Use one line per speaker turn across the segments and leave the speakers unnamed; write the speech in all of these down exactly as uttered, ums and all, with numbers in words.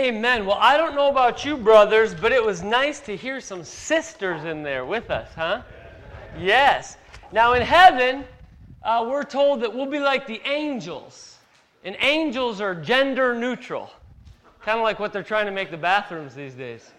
Amen. Well, I don't know about you brothers, but it was nice to hear some sisters in there with us, huh? Yes. Now in heaven, uh, we're told that we'll be like the angels. And angels are gender neutral. Kind of like what they're trying to make the bathrooms these days.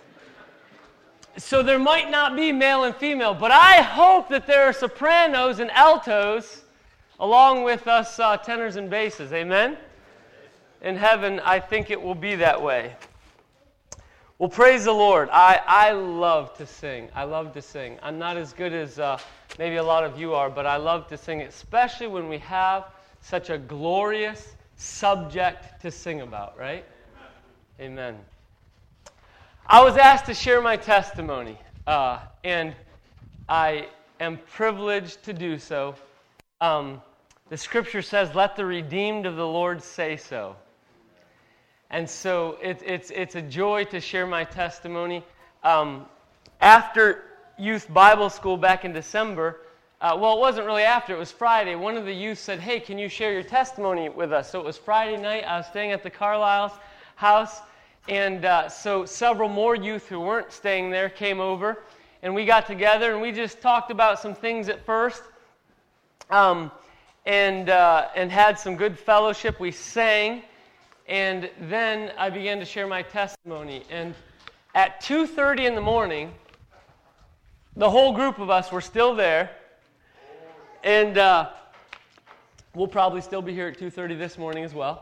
So there might not be male and female, but I hope that there are sopranos and altos along with us uh, tenors and basses. Amen? In heaven, I think it will be that way. Well, praise the Lord. I, I love to sing. I love to sing. I'm not as good as uh, maybe a lot of you are, but I love to sing, especially when we have such a glorious subject to sing about, right? Amen. I was asked to share my testimony, uh, and I am privileged to do so. Um, the scripture says, "Let the redeemed of the Lord say so." And so it, it's it's a joy to share my testimony. Um, after youth Bible school back in December, uh, well, it wasn't really after, it was Friday, one of the youth said, "Hey, can you share your testimony with us?" So it was Friday night, I was staying at the Carlisle's house, and uh, so several more youth who weren't staying there came over, and we got together, and we just talked about some things at first, um, and uh, and had some good fellowship. We sang. And then I began to share my testimony. And at two thirty in the morning, the whole group of us were still there. And uh, we'll probably still be here at two thirty this morning as well.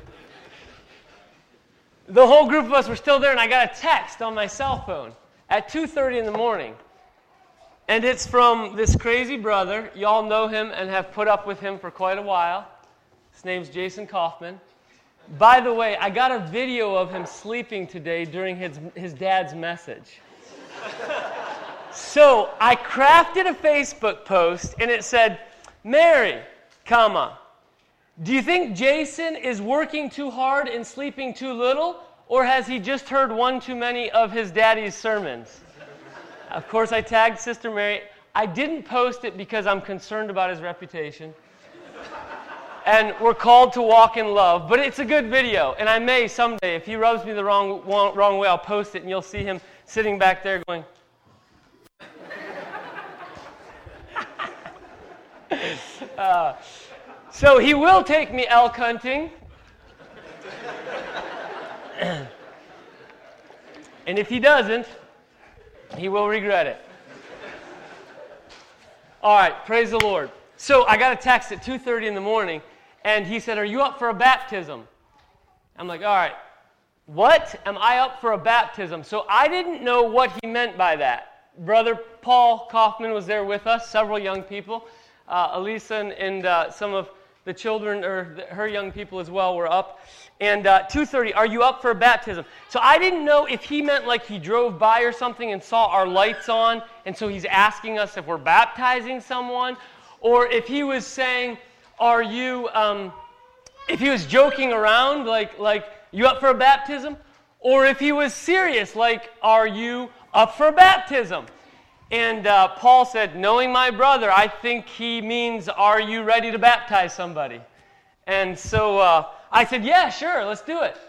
The whole group of us were still there, and I got a text on my cell phone at two thirty in the morning. And it's from this crazy brother. Y'all know him and have put up with him for quite a while. His name's Jason Kaufman. By the way, I got a video of him sleeping today during his, his dad's message. So I crafted a Facebook post, and it said, "Mary, comma, do you think Jason is working too hard and sleeping too little, or has he just heard one too many of his daddy's sermons?" Of course, I tagged Sister Mary. I didn't post it because I'm concerned about his reputation. And we're called to walk in love. But it's a good video. And I may someday, if he rubs me the wrong, wrong way, I'll post it, and you'll see him sitting back there going... uh, so he will take me elk hunting. And if he doesn't, he will regret it. All right, praise the Lord. So I got a text at two thirty in the morning, and he said, "Are you up for a baptism?" I'm like, all right, what? Am I up for a baptism? So I didn't know what he meant by that. Brother Paul Kaufman was there with us, several young people. Uh, Elisa and, and uh, some of the children, or the, her young people as well, were up. And uh, two thirty, "Are you up for a baptism?" So I didn't know if he meant like he drove by or something and saw our lights on, and so he's asking us if we're baptizing someone, or if he was saying, "Are you," um, if he was joking around, like, like, "You up for a baptism?" Or if he was serious, like, "Are you up for a baptism?" And uh, Paul said, "Knowing my brother, I think he means, are you ready to baptize somebody?" And so uh, I said, "Yeah, sure, let's do it."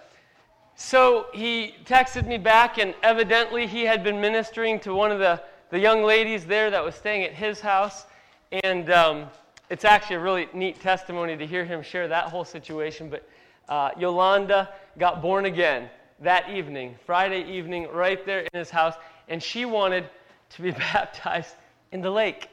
So he texted me back, and evidently he had been ministering to one of the, the young ladies there that was staying at his house. And um, it's actually a really neat testimony to hear him share that whole situation. But uh, Yolanda got born again that evening, Friday evening, right there in his house. And she wanted to be baptized in the lake.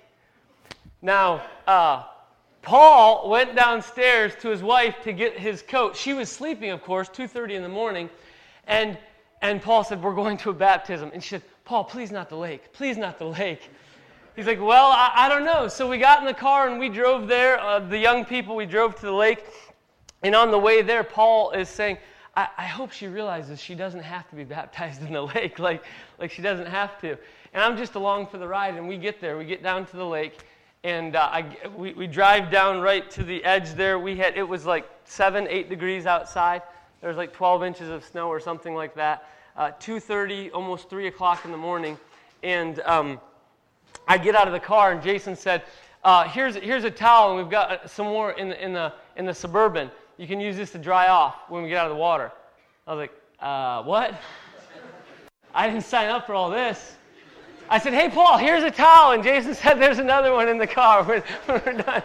Now, uh, Paul went downstairs to his wife to get his coat. She was sleeping, of course, two thirty in the morning. And, and Paul said, "We're going to a baptism." And she said, "Paul, please not the lake. Please not the lake." He's like, "Well, I, I don't know." So we got in the car and we drove there. Uh, the young people, we drove to the lake. And on the way there, Paul is saying, I, I hope she realizes she doesn't have to be baptized in the lake. Like, like she doesn't have to. And I'm just along for the ride. And we get there. We get down to the lake. And uh, I, we, we drive down right to the edge there. We had It was like seven, eight degrees outside. There was like twelve inches of snow or something like that. Uh, two thirty, almost three o'clock in the morning. And um, I get out of the car, and Jason said, uh, here's, here's a towel, and we've got some more in the, in, the, in the Suburban. You can use this to dry off when we get out of the water. I was like, uh, what? I didn't sign up for all this. I said, hey, Paul, here's a towel. And Jason said, there's another one in the car when we're done.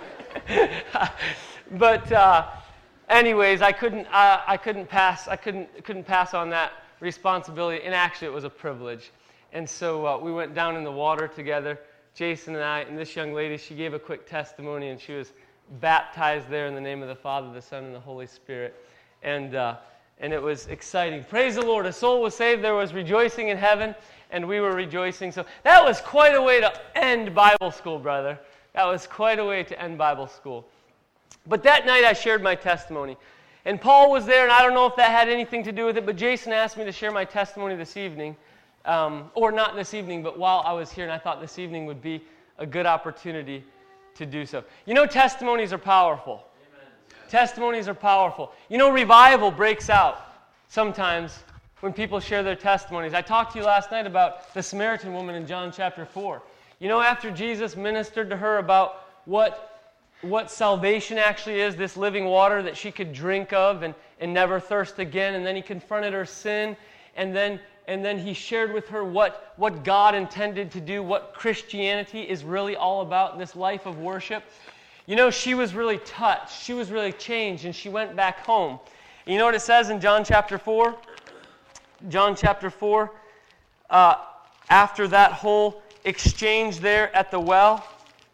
But uh, anyways, I couldn't, uh, I couldn't pass, I couldn't, couldn't pass on that responsibility. And actually, it was a privilege. And so uh, we went down in the water together, Jason and I, and this young lady, she gave a quick testimony, and she was baptized there in the name of the Father, the Son, and the Holy Spirit. And uh, and it was exciting. Praise the Lord. A soul was saved. There was rejoicing in heaven, and we were rejoicing. So that was quite a way to end Bible school, brother. That was quite a way to end Bible school. But that night I shared my testimony. And Paul was there, and I don't know if that had anything to do with it, but Jason asked me to share my testimony this evening. Um, or not this evening, but while I was here, and I thought this evening would be a good opportunity to do so. You know, testimonies are powerful. Testimonies are powerful. You know, revival breaks out sometimes when people share their testimonies. I talked to you last night about the Samaritan woman in John chapter four. You know, after Jesus ministered to her about what, what salvation actually is, this living water that she could drink of and, and never thirst again, and then he confronted her sin, and then and then he shared with her what, what God intended to do, what Christianity is really all about, this life of worship. You know, she was really touched. She was really changed, and she went back home. You know what it says in John chapter four? John chapter four, uh, after that whole exchange there at the well,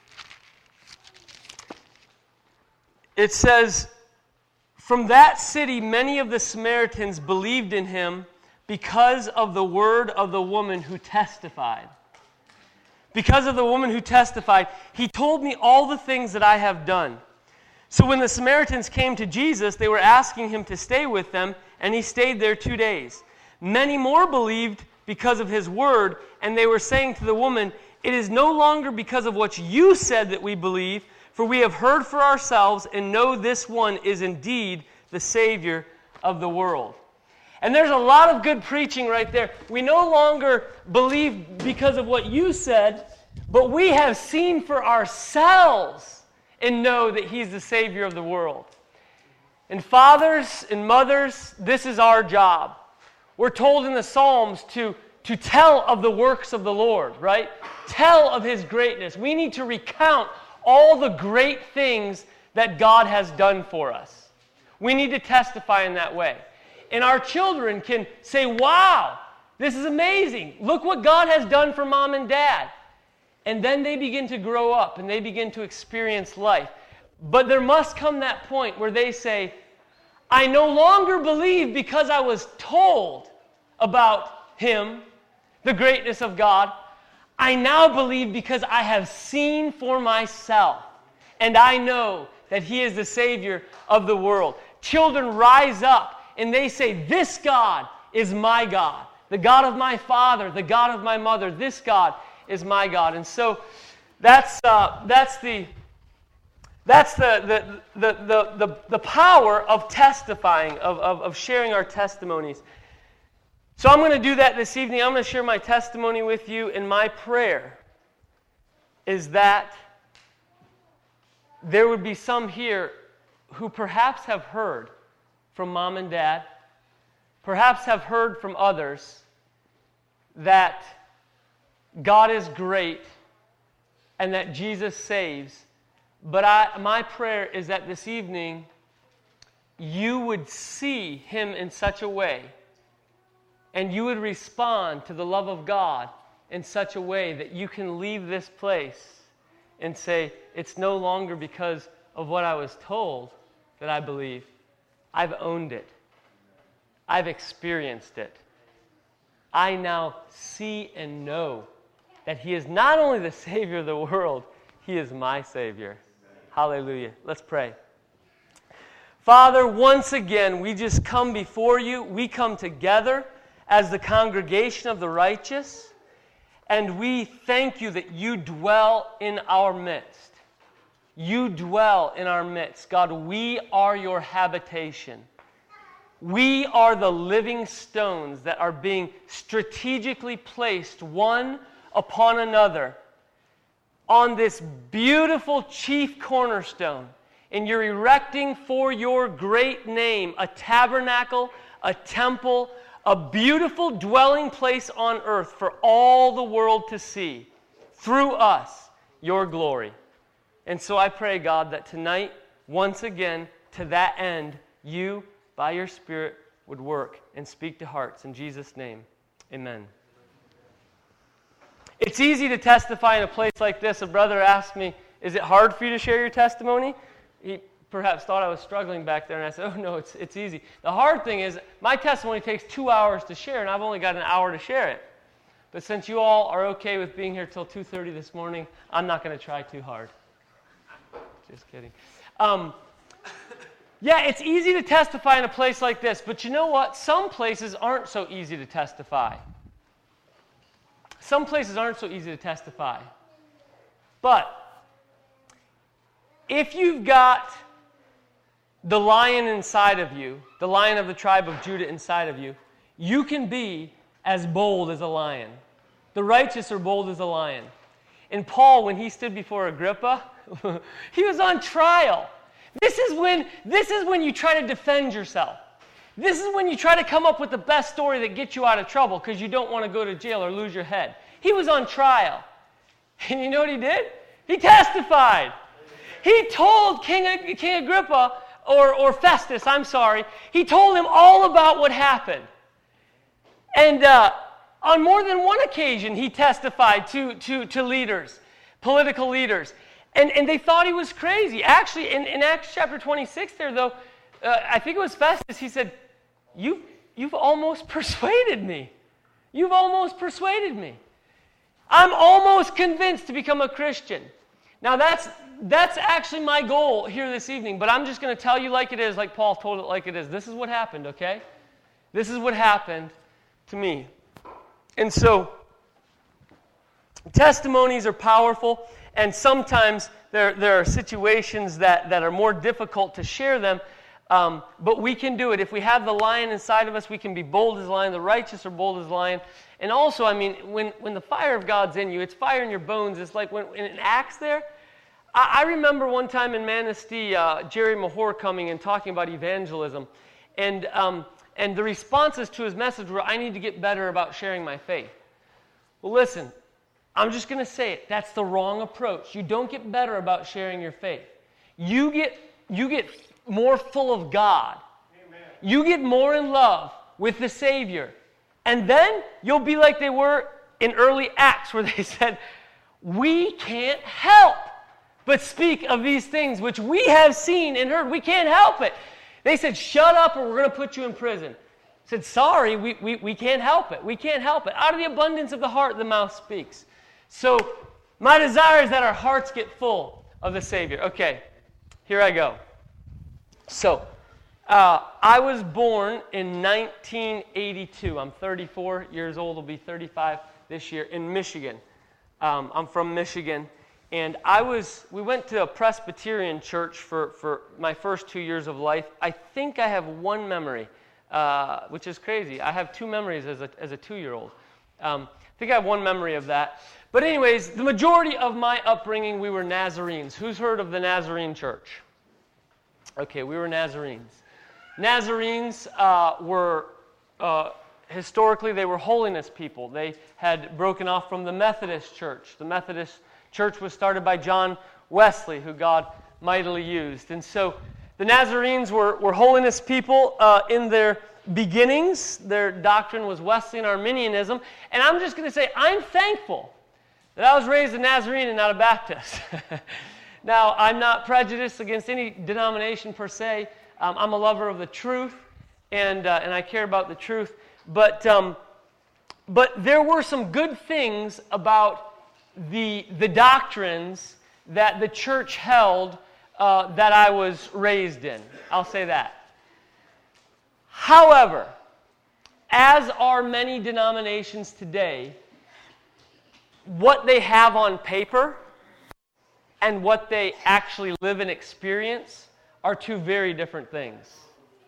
it says, from that city many of the Samaritans believed in him because of the word of the woman who testified. Because of the woman who testified, he told me all the things that I have done. So when the Samaritans came to Jesus, they were asking him to stay with them, and he stayed there two days. Many more believed because of his word, and they were saying to the woman, it is no longer because of what you said that we believe, for we have heard for ourselves and know this one is indeed the Savior of the world. And there's a lot of good preaching right there. We no longer believe because of what you said, but we have seen for ourselves and know that he's the Savior of the world. And fathers and mothers, this is our job. We're told in the Psalms to, to tell of the works of the Lord, right? Tell of his greatness. We need to recount all the great things that God has done for us. We need to testify in that way. And our children can say, wow, this is amazing. Look what God has done for mom and dad. And then they begin to grow up and they begin to experience life. But there must come that point where they say, I no longer believe because I was told about him, the greatness of God. I now believe because I have seen for myself. And I know that he is the Savior of the world. Children rise up and they say, this God is my God. The God of my father, the God of my mother, this God is my God. And so that's uh, that's the that's the the, the the the the power of testifying, of, of, of sharing our testimonies. So I'm going to do that this evening. I'm going to share my testimony with you, and my prayer is that there would be some here who perhaps have heard from mom and dad, perhaps have heard from others that God is great and that Jesus saves. But I, my prayer is that this evening you would see him in such a way and you would respond to the love of God in such a way that you can leave this place and say, it's no longer because of what I was told that I believe. I've owned it. I've experienced it. I now see and know that he is not only the Savior of the world, he is my Savior. Hallelujah. Let's pray. Father, once again, we just come before you. We come together as the congregation of the righteous, and we thank you that you dwell in our midst. You dwell in our midst. God, we are your habitation. We are the living stones that are being strategically placed one upon another on this beautiful chief cornerstone. And you're erecting for your great name a tabernacle, a temple, a beautiful dwelling place on earth for all the world to see, through us, your glory. And so I pray, God, that tonight, once again, to that end, you, by your Spirit, would work and speak to hearts. In Jesus' name, amen. It's easy to testify in a place like this. A brother asked me, is it hard for you to share your testimony? He perhaps thought I was struggling back there, and I said, oh, no, it's it's easy. The hard thing is, my testimony takes two hours to share, and I've only got an hour to share it. But since you all are okay with being here till two thirty this morning, I'm not going to try too hard. Just kidding. Um, yeah, it's easy to testify in a place like this, but you know what? Some places aren't so easy to testify. Some places aren't so easy to testify. But if you've got the lion inside of you, the lion of the tribe of Judah inside of you, you can be as bold as a lion. The righteous are bold as a lion. And Paul, when he stood before Agrippa, he was on trial. This is when this is when you try to defend yourself. This is when you try to come up with the best story that gets you out of trouble because you don't want to go to jail or lose your head. He was on trial. And you know what he did? He testified. He told King, King Agrippa, or, or Festus, I'm sorry, he told him all about what happened. And uh, on more than one occasion, he testified to, to, to leaders, political leaders. And, and they thought he was crazy. Actually, in, in Acts chapter twenty-six there, though, uh, I think it was Festus, he said, you've, you've almost persuaded me. You've almost persuaded me. I'm almost convinced to become a Christian. Now, that's that's actually my goal here this evening, but I'm just going to tell you like it is, like Paul told it like it is. This is what happened, okay? This is what happened to me. And so, testimonies are powerful, and sometimes there, there are situations that, that are more difficult to share them, um, but we can do it. If we have the lion inside of us, we can be bold as a lion. The righteous are bold as a lion. And also, I mean, when, when the fire of God's in you, it's fire in your bones. It's like when in Acts there, I, I remember one time in Manistee, uh, Jerry Mahor coming and talking about evangelism. And, um, and the responses to his message were, I need to get better about sharing my faith. Well, listen, I'm just going to say it. That's the wrong approach. You don't get better about sharing your faith. You get, you get more full of God. Amen. You get more in love with the Savior. And then you'll be like they were in early Acts where they said, we can't help but speak of these things which we have seen and heard. We can't help it. They said, shut up or we're going to put you in prison. I said, sorry, we, we, we can't help it. We can't help it. Out of the abundance of the heart, the mouth speaks. So my desire is that our hearts get full of the Savior. Okay, here I go. So, Uh, I was born in nineteen eighty-two. I'm thirty-four years old. I'll be thirty-five this year in Michigan. Um, I'm from Michigan. And I was, we went to a Presbyterian church for, for my first two years of life. I think I have one memory, uh, which is crazy. I have two memories as a, as a two-year-old. Um, I think I have one memory of that. But anyways, the majority of my upbringing, we were Nazarenes. Who's heard of the Nazarene church? Okay, we were Nazarenes. Nazarenes uh, were, uh, historically, they were holiness people. They had broken off from the Methodist church. The Methodist church was started by John Wesley, who God mightily used. And so the Nazarenes were, were holiness people uh, in their beginnings. Their doctrine was Wesleyan Arminianism. And I'm just going to say, I'm thankful that I was raised a Nazarene and not a Baptist. Now, I'm not prejudiced against any denomination per se. Um, I'm a lover of the truth, and uh, and I care about the truth. But um, but there were some good things about the the doctrines that the church held uh, that I was raised in. I'll say that. However, as are many denominations today, what they have on paper and what they actually live and experience are two very different things.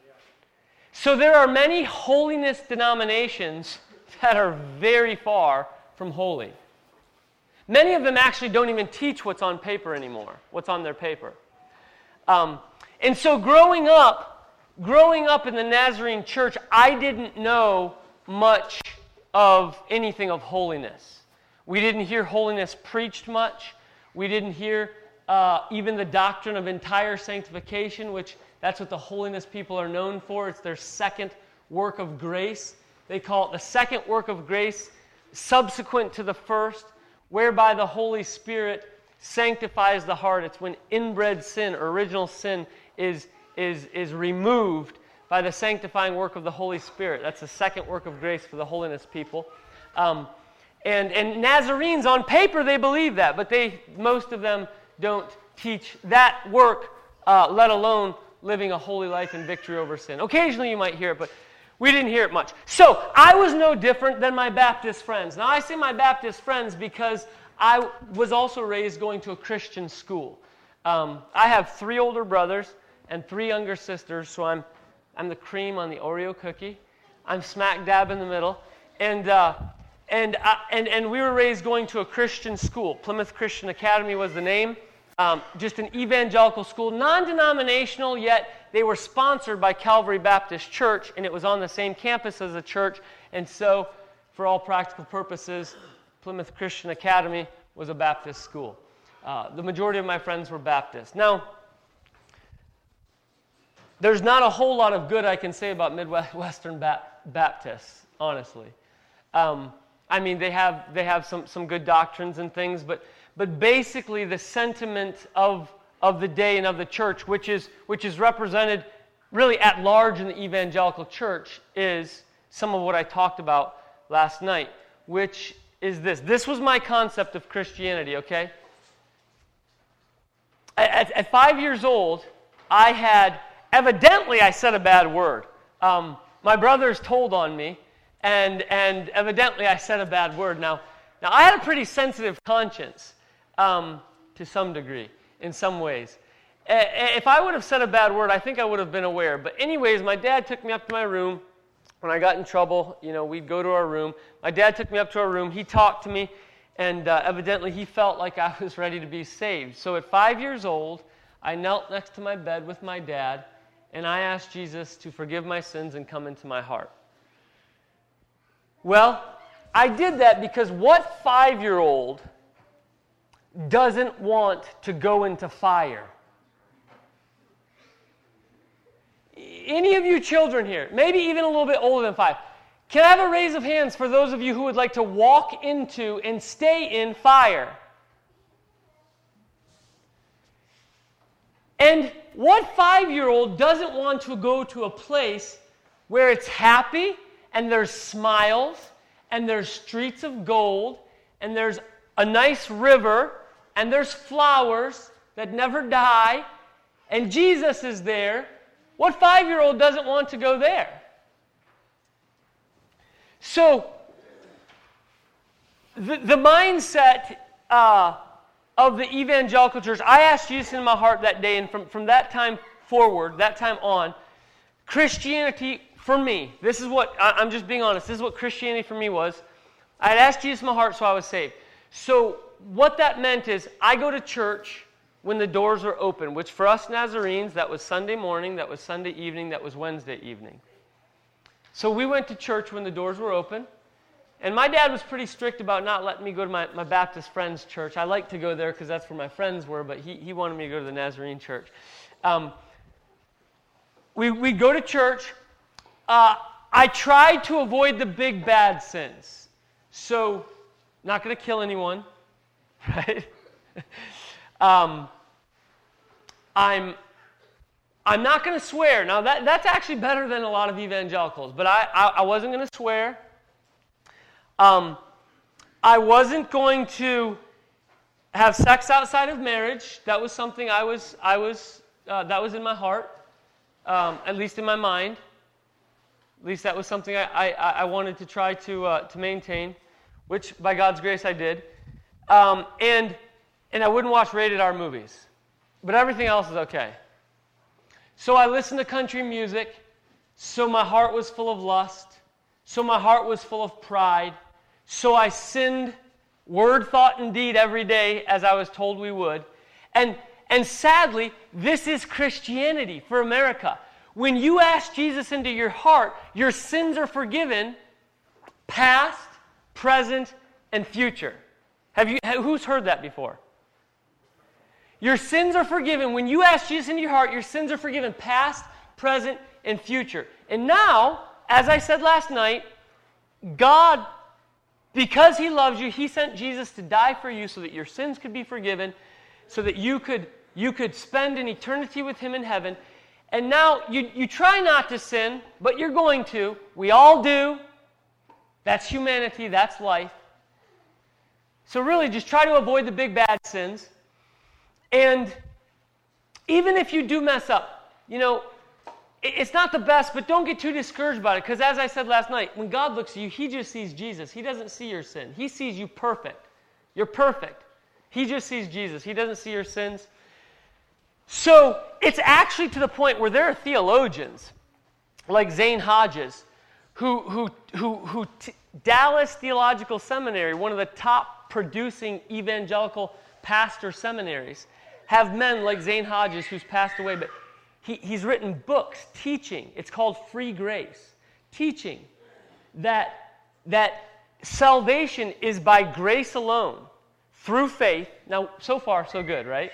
So there are many holiness denominations that are very far from holy. Many of them actually don't even teach what's on paper anymore, what's on their paper. Um, and so growing up, growing up in the Nazarene church, I didn't know much of anything of holiness. We didn't hear holiness preached much. We didn't hear uh, even the doctrine of entire sanctification, which that's what the holiness people are known for. It's their second work of grace. They call it the second work of grace, subsequent to the first, whereby the Holy Spirit sanctifies the heart. It's when inbred sin, or original sin, is, is, is removed by the sanctifying work of the Holy Spirit. That's the second work of grace for the holiness people. Um, and, and Nazarenes, on paper, they believe that, but they most of them don't teach that work, uh, let alone living a holy life in victory over sin. Occasionally you might hear it, but we didn't hear it much. So I was no different than my Baptist friends. Now I say my Baptist friends because I was also raised going to a Christian school. Um, I have three older brothers and three younger sisters, so I'm I'm the cream on the Oreo cookie. I'm smack dab in the middle, and uh, and uh, and and we were raised going to a Christian school. Plymouth Christian Academy was the name. Um, just an evangelical school, non-denominational, yet they were sponsored by Calvary Baptist Church, and it was on the same campus as a church. And so, for all practical purposes, Plymouth Christian Academy was a Baptist school. Uh, the majority of my friends were Baptist. Now, there's not a whole lot of good I can say about Midwestern Baptists, honestly. Um, I mean, they have they have some, some good doctrines and things, but but basically the sentiment of of the day and of the church, which is which is represented really at large in the evangelical church, is some of what I talked about last night, which is this. This was my concept of Christianity, okay? At, at five years old, I had, evidently I said a bad word. Um, my brothers told on me, and and evidently I said a bad word. Now, now I had a pretty sensitive conscience, um, to some degree, in some ways. If I would have said a bad word, I think I would have been aware. But anyways, my dad took me up to my room. When I got in trouble, you know, we'd go to our room. My dad took me up to our room. He talked to me, and uh, evidently he felt like I was ready to be saved. So at five years old, I knelt next to my bed with my dad, and I asked Jesus to forgive my sins and come into my heart. Well, I did that because what five-year-old doesn't want to go into fire? Any of you children here, maybe even a little bit older than five, can I have a raise of hands for those of you who would like to walk into and stay in fire? And what five-year-old doesn't want to go to a place where it's happy and there's smiles and there's streets of gold and there's a nice river and there's flowers that never die and Jesus is there? What five-year-old doesn't want to go there? So, the, the mindset uh, of the evangelical church, I asked Jesus in my heart that day, and from, from that time forward, that time on, Christianity for me, this is what, I, I'm just being honest, this is what Christianity for me was. I had asked Jesus in my heart, so I was saved. So, what that meant is, I go to church when the doors are open, which for us Nazarenes, that was Sunday morning, that was Sunday evening, that was Wednesday evening. So we went to church when the doors were open, and my dad was pretty strict about not letting me go to my, my Baptist friend's church. I liked to go there because that's where my friends were, but he, he wanted me to go to the Nazarene church. Um, we we go to church. Uh, I tried to avoid the big bad sins. So, not going to kill anyone, right? Um, I'm, I'm not going to swear. Now, that, that's actually better than a lot of evangelicals, but I, I, I wasn't going to swear. Um, I wasn't going to have sex outside of marriage. That was something I was, I was, uh, that was in my heart, um, at least in my mind. At least that was something I, I, I wanted to try to, uh, to maintain, which by God's grace I did. Um, and... And I wouldn't watch rated R movies. But everything else is okay. So I listened to country music. So my heart was full of lust. So my heart was full of pride. So I sinned word, thought, and deed every day as I was told we would. And, and sadly, this is Christianity for America. When you ask Jesus into your heart, your sins are forgiven, past, present, and future. Have you? Who's heard that before? Your sins are forgiven. When you ask Jesus into your heart, your sins are forgiven, past, present, and future. And now, as I said last night, God, because He loves you, He sent Jesus to die for you so that your sins could be forgiven, so that you could, you could spend an eternity with Him in heaven. And now, you, you try not to sin, but you're going to. We all do. That's humanity. That's life. So really, just try to avoid the big bad sins. And even if you do mess up, you know, it's not the best, but don't get too discouraged about it. Because as I said last night, when God looks at you, He just sees Jesus. He doesn't see your sin. He sees you perfect. You're perfect. He just sees Jesus. He doesn't see your sins. So it's actually to the point where there are theologians like Zane Hodges, who, who, who, who t- Dallas Theological Seminary, one of the top producing evangelical pastor seminaries, have men like Zane Hodges, who's passed away, but he, he's written books teaching. It's called Free Grace. Teaching that, that salvation is by grace alone, through faith. Now, so far, so good, right?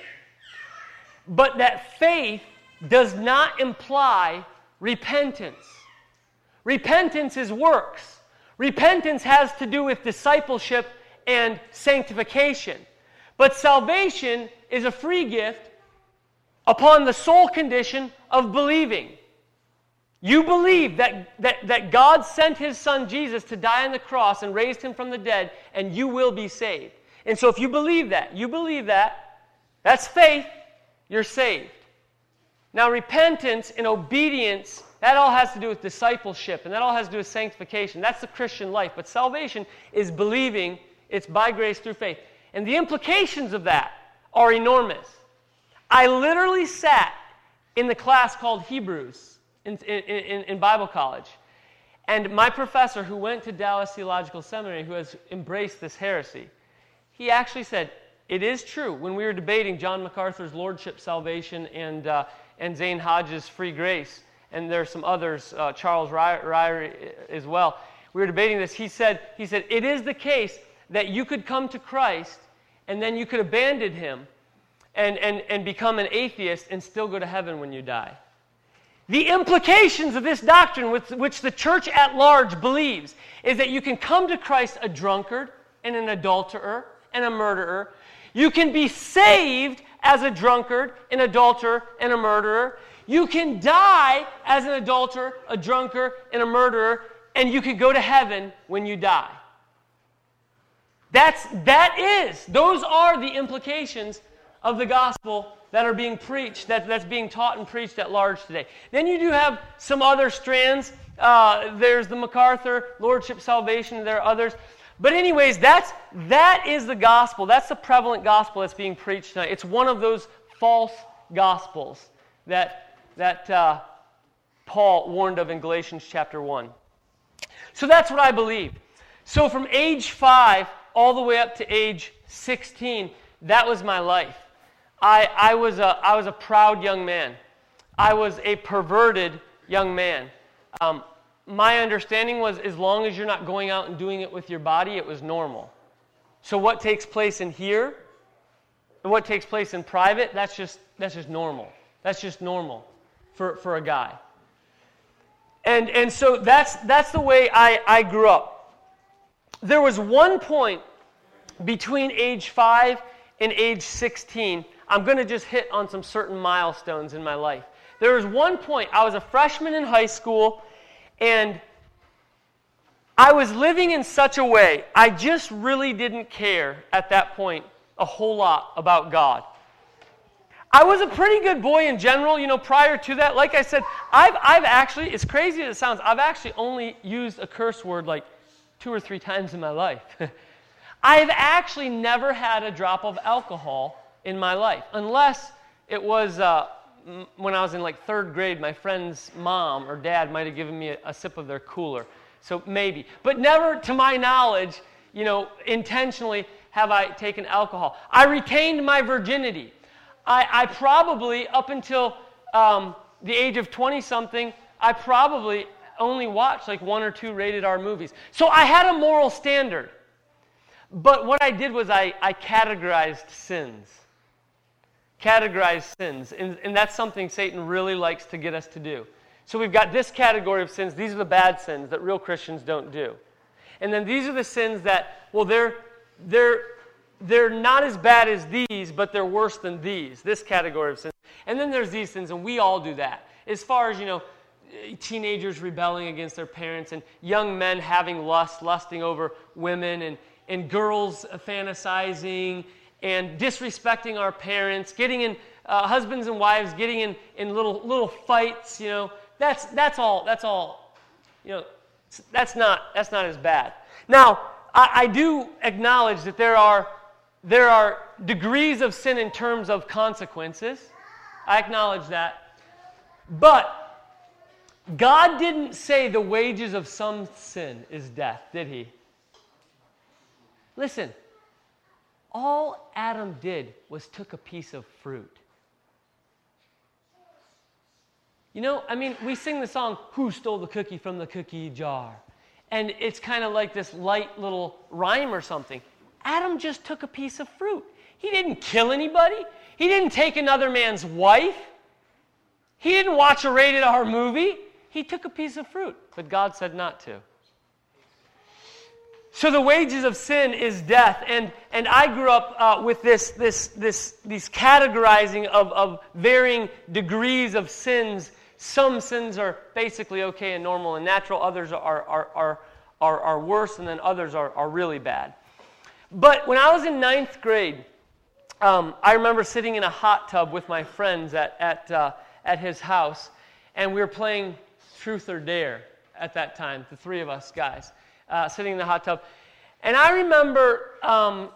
But that faith does not imply repentance. Repentance is works. Repentance has to do with discipleship and sanctification. But salvation is a free gift upon the sole condition of believing. You believe that, that, that God sent His Son Jesus to die on the cross and raised Him from the dead, and you will be saved. And so if you believe that, you believe that, that's faith, you're saved. Now repentance and obedience, that all has to do with discipleship, and that all has to do with sanctification. That's the Christian life. But salvation is believing, it's by grace through faith. And the implications of that are enormous. I literally sat in the class called Hebrews in, in, in, in Bible college. And my professor, who went to Dallas Theological Seminary, who has embraced this heresy, he actually said, it is true. When we were debating John MacArthur's Lordship Salvation and, uh, and Zane Hodges' Free Grace, and there are some others, uh, Charles Ryrie as well, we were debating this. He said, he said, it is the case that you could come to Christ and then you could abandon Him and, and, and become an atheist and still go to heaven when you die. The implications of this doctrine, with which the church at large believes, is that you can come to Christ a drunkard and an adulterer and a murderer. You can be saved as a drunkard, an adulterer, and a murderer. You can die as an adulterer, a drunkard, and a murderer, and you can go to heaven when you die. That's, that is, those are the implications of the gospel that are being preached, that, that's being taught and preached at large today. Then you do have some other strands. Uh, there's the MacArthur, Lordship Salvation, there are others. But anyways, that's, that is the gospel. That's the prevalent gospel that's being preached tonight. It's one of those false gospels that, that uh, Paul warned of in Galatians chapter one. So that's what I believe. So from age five all the way up to age sixteen, that was my life. I, I, was a, I was a proud young man. I was a perverted young man. Um, my understanding was as long as you're not going out and doing it with your body, it was normal. So what takes place in here and what takes place in private, that's just, that's just normal. That's just normal for, for a guy. And, and so that's, that's the way I, I grew up. There was one point between age five and age sixteen. I'm going to just hit on some certain milestones in my life. There was one point, I was a freshman in high school, and I was living in such a way, I just really didn't care at that point a whole lot about God. I was a pretty good boy in general, you know, prior to that. Like I said, I've, I've actually, as crazy as it sounds, I've actually only used a curse word like two or three times in my life. I've actually never had a drop of alcohol in my life, unless it was uh, m- when I was in like third grade, my friend's mom or dad might have given me a, a sip of their cooler. So maybe. But never, to my knowledge, you know, intentionally have I taken alcohol. I retained my virginity. I, I probably, up until um, the age of twenty-something, I probably only watch like one or two rated R movies. So I had a moral standard. But what I did was I, I categorized sins. Categorized sins. And, and that's something Satan really likes to get us to do. So we've got this category of sins. These are the bad sins that real Christians don't do. And then these are the sins that, well, they're they're they're not as bad as these, but they're worse than these. This category of sins. And then there's these sins, and we all do that. As far as, you know, teenagers rebelling against their parents, and young men having lust, lusting over women, and, and girls fantasizing, and disrespecting our parents, getting in, uh, husbands and wives getting in, in little little fights, you know. That's that's all, that's all, you know, that's not that's not as bad. Now, I, I do acknowledge that there are there are degrees of sin in terms of consequences. I acknowledge that. But God didn't say the wages of some sin is death, did he? Listen, all Adam did was took a piece of fruit. You know, I mean, we sing the song, "Who stole the cookie from the cookie jar?" And it's kind of like this light little rhyme or something. Adam just took a piece of fruit. He didn't kill anybody. He didn't take another man's wife. He didn't watch a rated R movie. He took a piece of fruit, but God said not to. So the wages of sin is death, and, and I grew up uh, with this this this these categorizing of, of varying degrees of sins. Some sins are basically okay and normal and natural. Others are are are are, are worse, and then others are, are really bad. But when I was in ninth grade, um, I remember sitting in a hot tub with my friends at at uh, at his house, and we were playing Truth or Dare at that time. The three of us guys. Uh, sitting in the hot tub. And I remember um,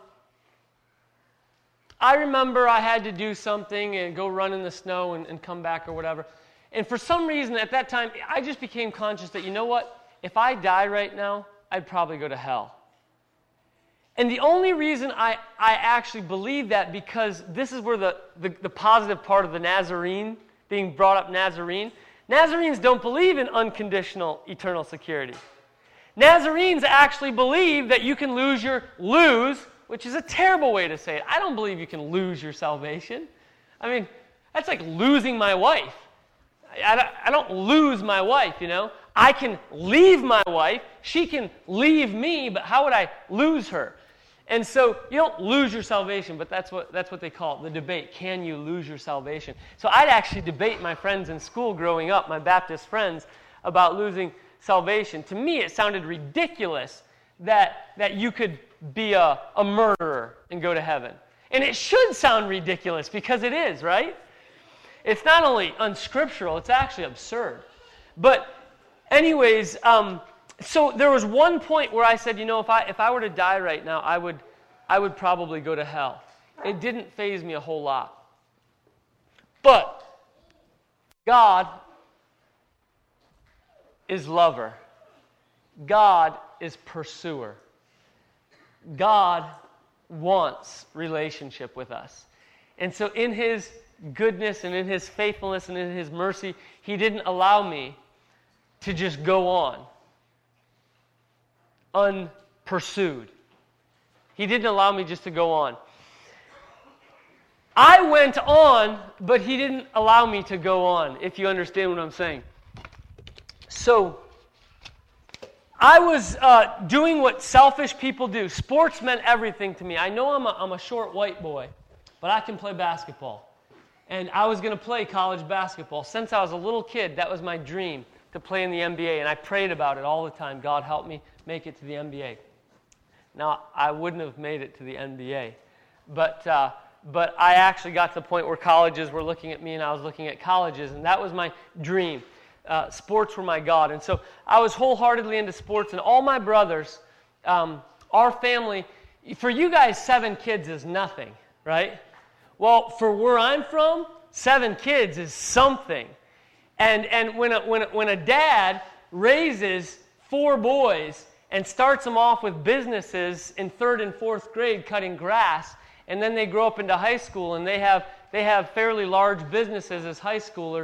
I remember I had to do something and go run in the snow and, and come back or whatever. And for some reason at that time, I just became conscious that, you know what? If I die right now, I'd probably go to hell. And the only reason I, I actually believe that, because this is where the, the, the positive part of the Nazarene, being brought up Nazarene, Nazarenes don't believe in unconditional eternal security. Nazarenes actually believe that you can lose your, lose, which is a terrible way to say it. I don't believe you can lose your salvation. I mean, that's like losing my wife. I, I don't lose my wife, you know. I can leave my wife. She can leave me, but how would I lose her? And so you don't lose your salvation, but that's what that's what they call it, the debate. Can you lose your salvation? So I'd actually debate my friends in school growing up, my Baptist friends, about losing salvation. To me, it sounded ridiculous that, that you could be a, a murderer and go to heaven. And it should sound ridiculous, because it is, right? It's not only unscriptural, it's actually absurd. But anyways, um, so there was one point where I said, you know, if I if I were to die right now, I would I would probably go to hell. It didn't faze me a whole lot. But God is lover. God is pursuer. God wants relationship with us. And so in his goodness and in his faithfulness and in his mercy, he didn't allow me to just go on unpursued. He didn't allow me just to go on. I went on, but he didn't allow me to go on, if you understand what I'm saying. So, I was uh, doing what selfish people do. Sports meant everything to me. I know I'm a, I'm a short white boy, but I can play basketball. And I was going to play college basketball. Since I was a little kid, that was my dream, to play in the N B A. And I prayed about it all the time. God, help me make it to the N B A. Now, I wouldn't have made it to the N B A. But, uh, but I actually got to the point where colleges were looking at me, and I was looking at colleges. And that was my dream. Uh, sports were my God. And so I was wholeheartedly into sports. And all my brothers, um, our family, for you guys, seven kids is nothing, right? Well, for where I'm from, seven kids is something. And and when a, when a, when a dad raises four boys and starts them off with businesses in third and fourth grade cutting grass, and then they grow up into high school and they have they have fairly large businesses as high schoolers,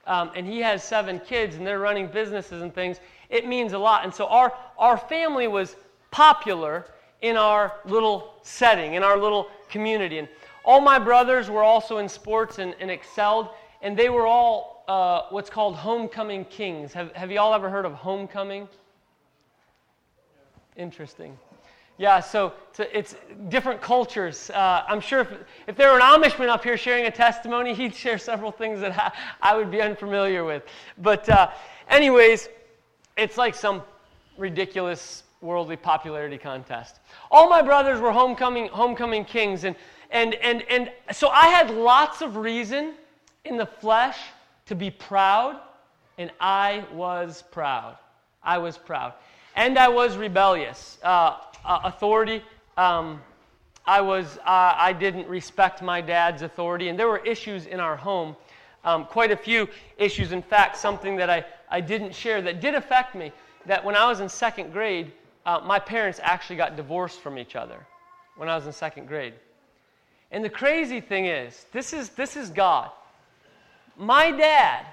um, and he has seven kids, and they're running businesses and things. It means a lot. And so our, our family was popular in our little setting, in our little community. And all my brothers were also in sports and, and excelled, and they were all uh, what's called homecoming kings. Have, have you all ever heard of homecoming? Interesting. Yeah, so, so it's different cultures. Uh, I'm sure if, if there were an Amishman up here sharing a testimony, he'd share several things that I, I would be unfamiliar with. But uh, anyways, it's like some ridiculous worldly popularity contest. All my brothers were homecoming homecoming kings, and and and and so I had lots of reason in the flesh to be proud, and I was proud. I was proud, and I was rebellious. Uh, uh, authority. Um, I was. Uh, I didn't respect my dad's authority, and there were issues in our home. Um, quite a few issues. In fact, something that I I didn't share that did affect me. That when I was in second grade. Uh, my parents actually got divorced from each other when I was in second grade. And the crazy thing is, this is this is God. My dad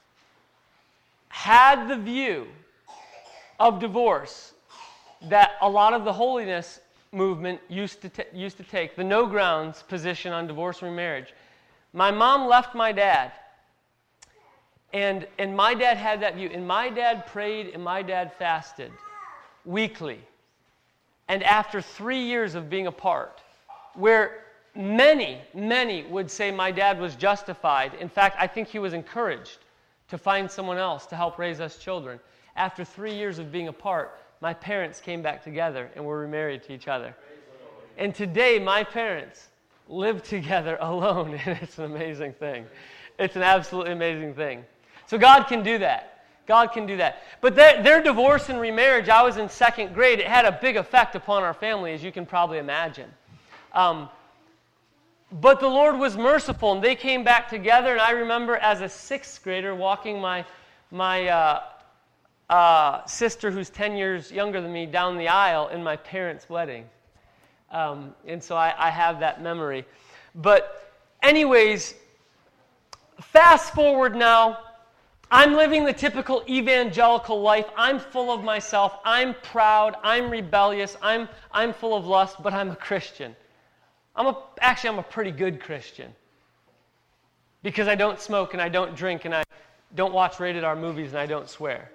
had the view of divorce that a lot of the holiness movement used to t- used to take, the no grounds position on divorce and remarriage. My mom left my dad, and and my dad had that view, and my dad prayed and my dad fasted weekly. And after three years of being apart, where many, many would say my dad was justified. In fact, I think he was encouraged to find someone else to help raise us children. After three years of being apart, my parents came back together and were remarried to each other. And today, my parents live together alone, and it's an amazing thing. It's an absolutely amazing thing. So God can do that. God can do that. But their, their divorce and remarriage, I was in second grade, it had a big effect upon our family, as you can probably imagine. Um, but the Lord was merciful, and they came back together, and I remember as a sixth grader walking my, my uh, uh, sister, who's ten years younger than me, down the aisle in my parents' wedding. Um, and so I, I have that memory. But anyways, fast forward now, I'm living the typical evangelical life. I'm full of myself. I'm proud. I'm rebellious. I'm I'm full of lust, but I'm a Christian. I'm a actually I'm a pretty good Christian. Because I don't smoke and I don't drink and I don't watch rated R movies and I don't swear.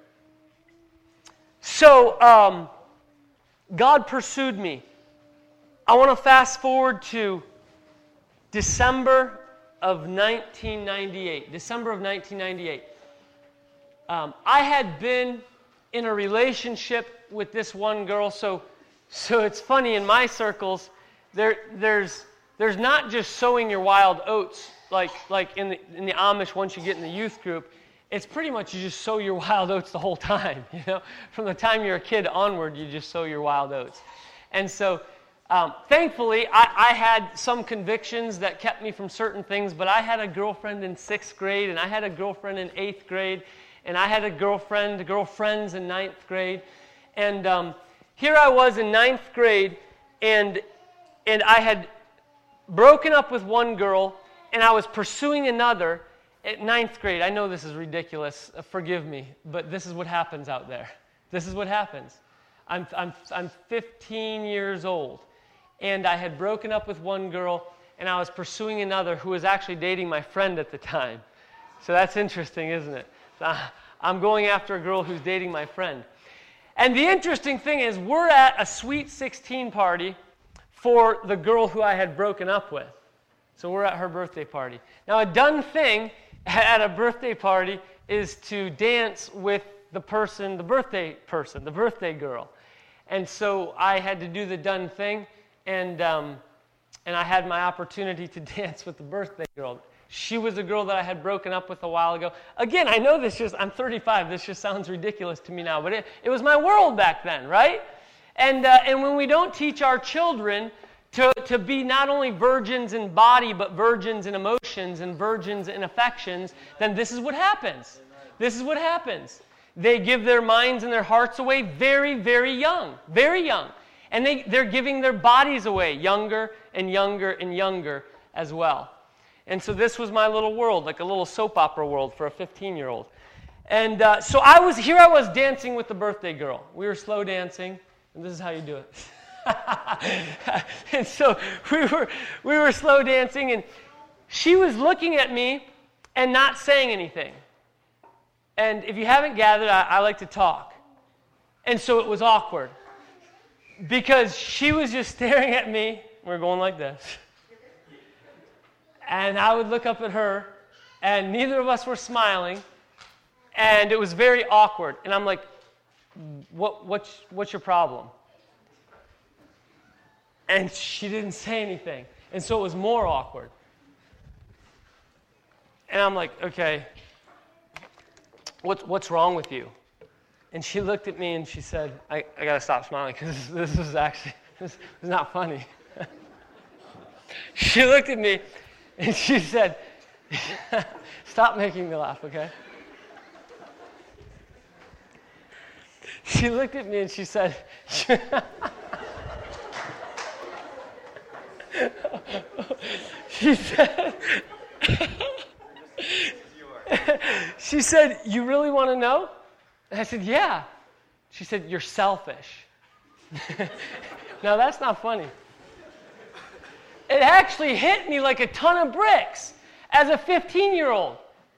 So um, God pursued me. I want to fast forward to December of nineteen ninety-eight. December of nineteen ninety-eight. Um, I had been in a relationship with this one girl, so so it's funny in my circles. There there's there's not just sowing your wild oats like like in the in the Amish once you get in the youth group. It's pretty much you just sow your wild oats the whole time. You know, from the time you're a kid onward, you just sow your wild oats. And so, um, thankfully, I, I had some convictions that kept me from certain things. But I had a girlfriend in sixth grade, and I had a girlfriend in eighth grade. And I had a girlfriend, girlfriends in ninth grade. And um, here I was in ninth grade, and and I had broken up with one girl, and I was pursuing another at ninth grade. I know this is ridiculous. Uh, forgive me, but this is what happens out there. This is what happens. I'm I'm I'm fifteen years old, and I had broken up with one girl, and I was pursuing another who was actually dating my friend at the time. So that's interesting, isn't it? I'm going after a girl who's dating my friend. And the interesting thing is, we're at a Sweet sixteen party for the girl who I had broken up with. So we're at her birthday party. Now, a done thing at a birthday party is to dance with the person, the birthday person, the birthday girl. And so I had to do the done thing, and um, and I had my opportunity to dance with the birthday girl. She was a girl that I had broken up with a while ago. Again, I know this just, I'm thirty-five, this just sounds ridiculous to me now, but it, it was my world back then, right? And uh, and when we don't teach our children to, to be not only virgins in body, but virgins in emotions and virgins in affections, then this is what happens. This is what happens. They give their minds and their hearts away very, very young, very young. And they, they're giving their bodies away younger and younger and younger as well. And so this was my little world, like a little soap opera world for a fifteen-year-old. And uh, so I was here I was dancing with the birthday girl. We were slow dancing, and this is how you do it. And so we were we were slow dancing, and she was looking at me and not saying anything. And if you haven't gathered, I, I like to talk. And so it was awkward because she was just staring at me. We're going like this. And I would look up at her, and neither of us were smiling, and it was very awkward. And I'm like, what, what's, what's your problem? And she didn't say anything. And so it was more awkward. And I'm like, okay, what's, what's wrong with you? And she looked at me and she said, I, I got to stop smiling because this, this is actually, this is not funny. She looked at me and she said, stop making me laugh, okay? She looked at me and she said, she said, she said, you really want to know? And I said, yeah. She said, you're selfish. Now that's not funny. It actually hit me like a ton of bricks as a fifteen-year-old.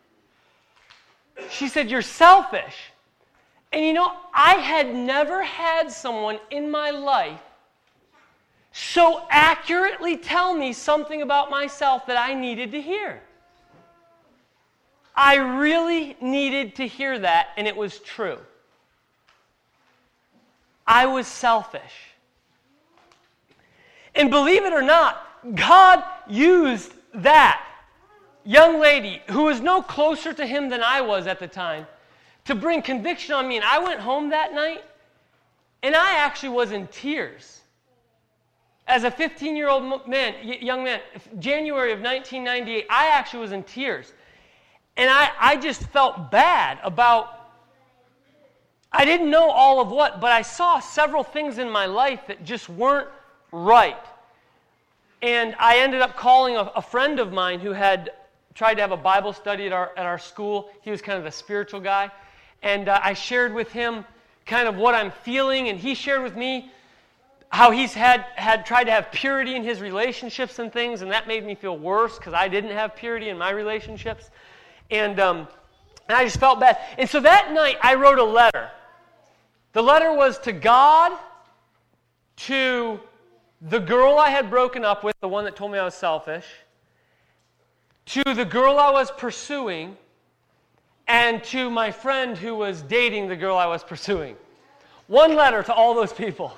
She said, you're selfish. And you know, I had never had someone in my life so accurately tell me something about myself that I needed to hear. I really needed to hear that, and it was true. I was selfish. And believe it or not, God used that young lady, who was no closer to Him than I was at the time, to bring conviction on me. And I went home that night, and I actually was in tears. As a fifteen-year-old man, young man, January of nineteen ninety-eight, I actually was in tears. And I, I just felt bad about, I didn't know all of what, but I saw several things in my life that just weren't right. And I ended up calling a, a friend of mine who had tried to have a Bible study at our, at our school. He was kind of the spiritual guy. And uh, I shared with him kind of what I'm feeling, and he shared with me how he's had, had tried to have purity in his relationships and things, and that made me feel worse because I didn't have purity in my relationships. And, um, and I just felt bad. And so that night, I wrote a letter. The letter was to God, to the girl I had broken up with, the one that told me I was selfish, to the girl I was pursuing, and to my friend who was dating the girl I was pursuing. One letter to all those people.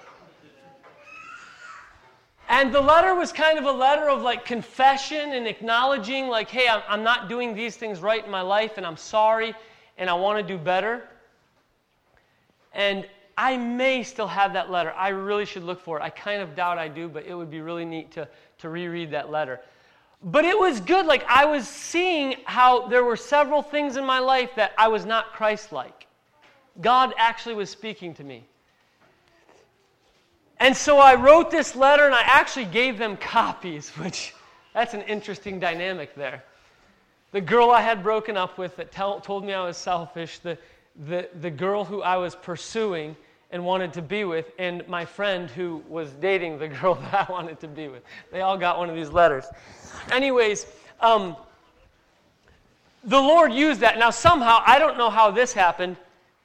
And the letter was kind of a letter of like confession and acknowledging like, hey, I'm, I'm not doing these things right in my life, and I'm sorry, and I want to do better. And I may still have that letter. I really should look for it. I kind of doubt I do, but it would be really neat to, to reread that letter. But it was good. Like, I was seeing how there were several things in my life that I was not Christ-like. God actually was speaking to me. And so I wrote this letter, and I actually gave them copies, which, that's an interesting dynamic there. The girl I had broken up with that tell, told me I was selfish, the, the, the girl who I was pursuing and wanted to be with, and my friend who was dating the girl that I wanted to be with. They all got one of these letters. Anyways, um, the Lord used that. Now somehow, I don't know how this happened,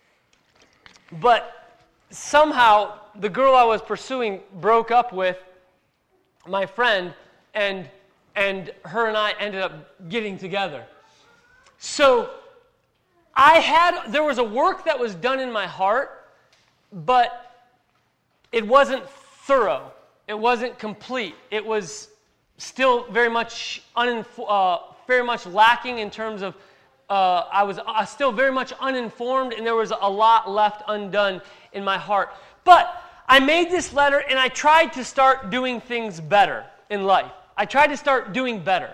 but somehow the girl I was pursuing broke up with my friend, and and her and I ended up getting together. So I had, there was a work that was done in my heart, but it wasn't thorough. It wasn't complete. It was still very much uninf- uh, very much lacking in terms of uh, I was uh, still very much uninformed, and there was a lot left undone in my heart. But I made this letter, and I tried to start doing things better in life. I tried to start doing better.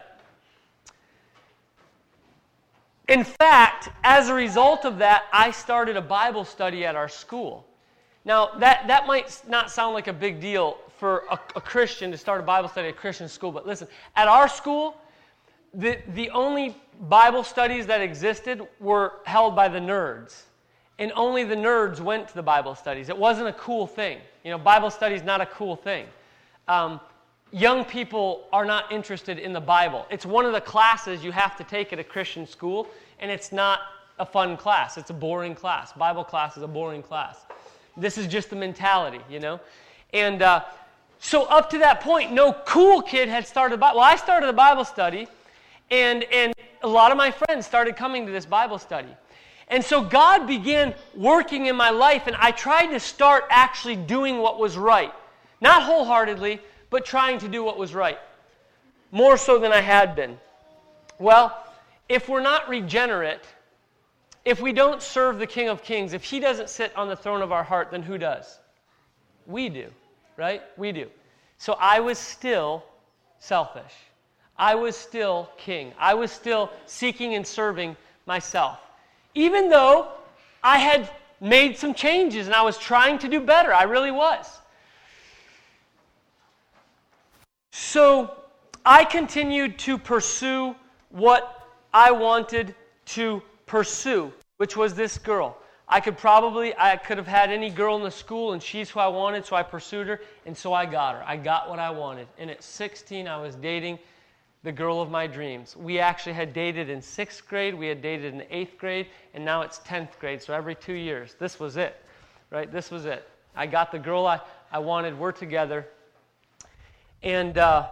In fact, as a result of that, I started a Bible study at our school. Now, that, that might not sound like a big deal for a, a Christian to start a Bible study at a Christian school, but listen, at our school, the, the only Bible studies that existed were held by the nerds. And only the nerds went to the Bible studies. It wasn't a cool thing. You know, Bible study is not a cool thing. Um, young people are not interested in the Bible. It's one of the classes you have to take at a Christian school, and it's not a fun class. It's a boring class. Bible class is a boring class. This is just the mentality, you know. And uh, so up to that point, no cool kid had started a Bible. Well, I started a Bible study, and and a lot of my friends started coming to this Bible study. And so God began working in my life, and I tried to start actually doing what was right. Not wholeheartedly, but trying to do what was right. More so than I had been. Well, if we're not regenerate, if we don't serve the King of Kings, if He doesn't sit on the throne of our heart, then who does? We do, right? We do. So I was still selfish. I was still king. I was still seeking and serving myself. Even though I had made some changes and I was trying to do better. I really was. So I continued to pursue what I wanted to pursue, which was this girl. I could probably, I could have had any girl in the school, and she's who I wanted, so I pursued her, and so I got her. I got what I wanted. And at sixteen, I was dating the girl of my dreams. We actually had dated in sixth grade, we had dated in eighth grade, and now it's tenth grade, so every two years. This was it, right? This was it. I got the girl I, I wanted. We're together. And uh,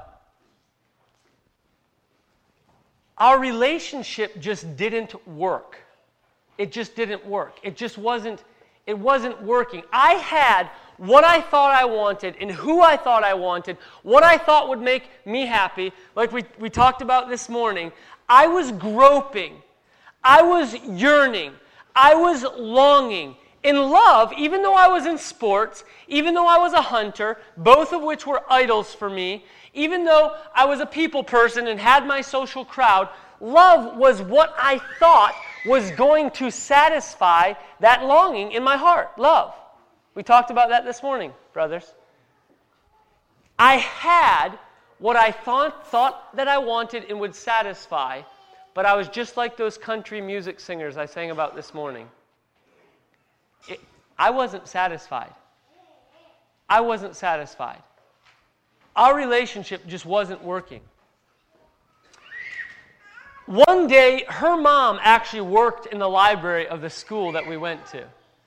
our relationship just didn't work. It just didn't work. It just wasn't, it wasn't working. I had what I thought I wanted and who I thought I wanted, what I thought would make me happy, like we, we talked about this morning. I was groping. I was yearning. I was longing. In love, even though I was in sports, even though I was a hunter, both of which were idols for me, even though I was a people person and had my social crowd, love was what I thought was going to satisfy that longing in my heart. Love. We talked about that this morning, brothers. I had what I thought, thought that I wanted and would satisfy, but I was just like those country music singers I sang about this morning. It, I wasn't satisfied. I wasn't satisfied. Our relationship just wasn't working. One day, her mom actually worked in the library of the school that we went to.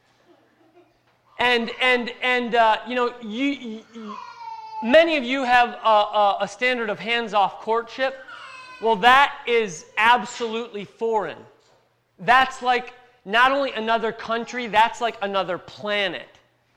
And, and, and uh, you know, you, you, many of you have a, a, a standard of hands-off courtship. Well, that is absolutely foreign. That's like not only another country, that's like another planet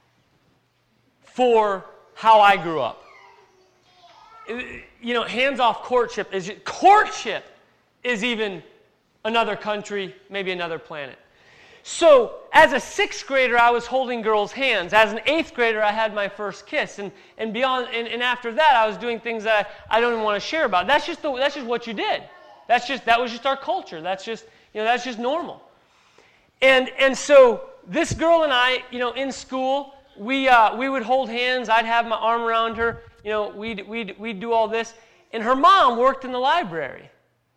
for how I grew up. You know, hands-off courtship is courtship is even another country, maybe another planet. So, as a sixth grader, I was holding girls' hands. As an eighth grader, I had my first kiss, and and beyond, and, and after that, I was doing things that I, I don't even want to share about. That's just the, that's just what you did. That's just that was just our culture. That's just you know that's just normal. And and so this girl and I, you know, in school, we uh, we would hold hands. I'd have my arm around her. You know, we'd we'd we'd do all this. And her mom worked in the library.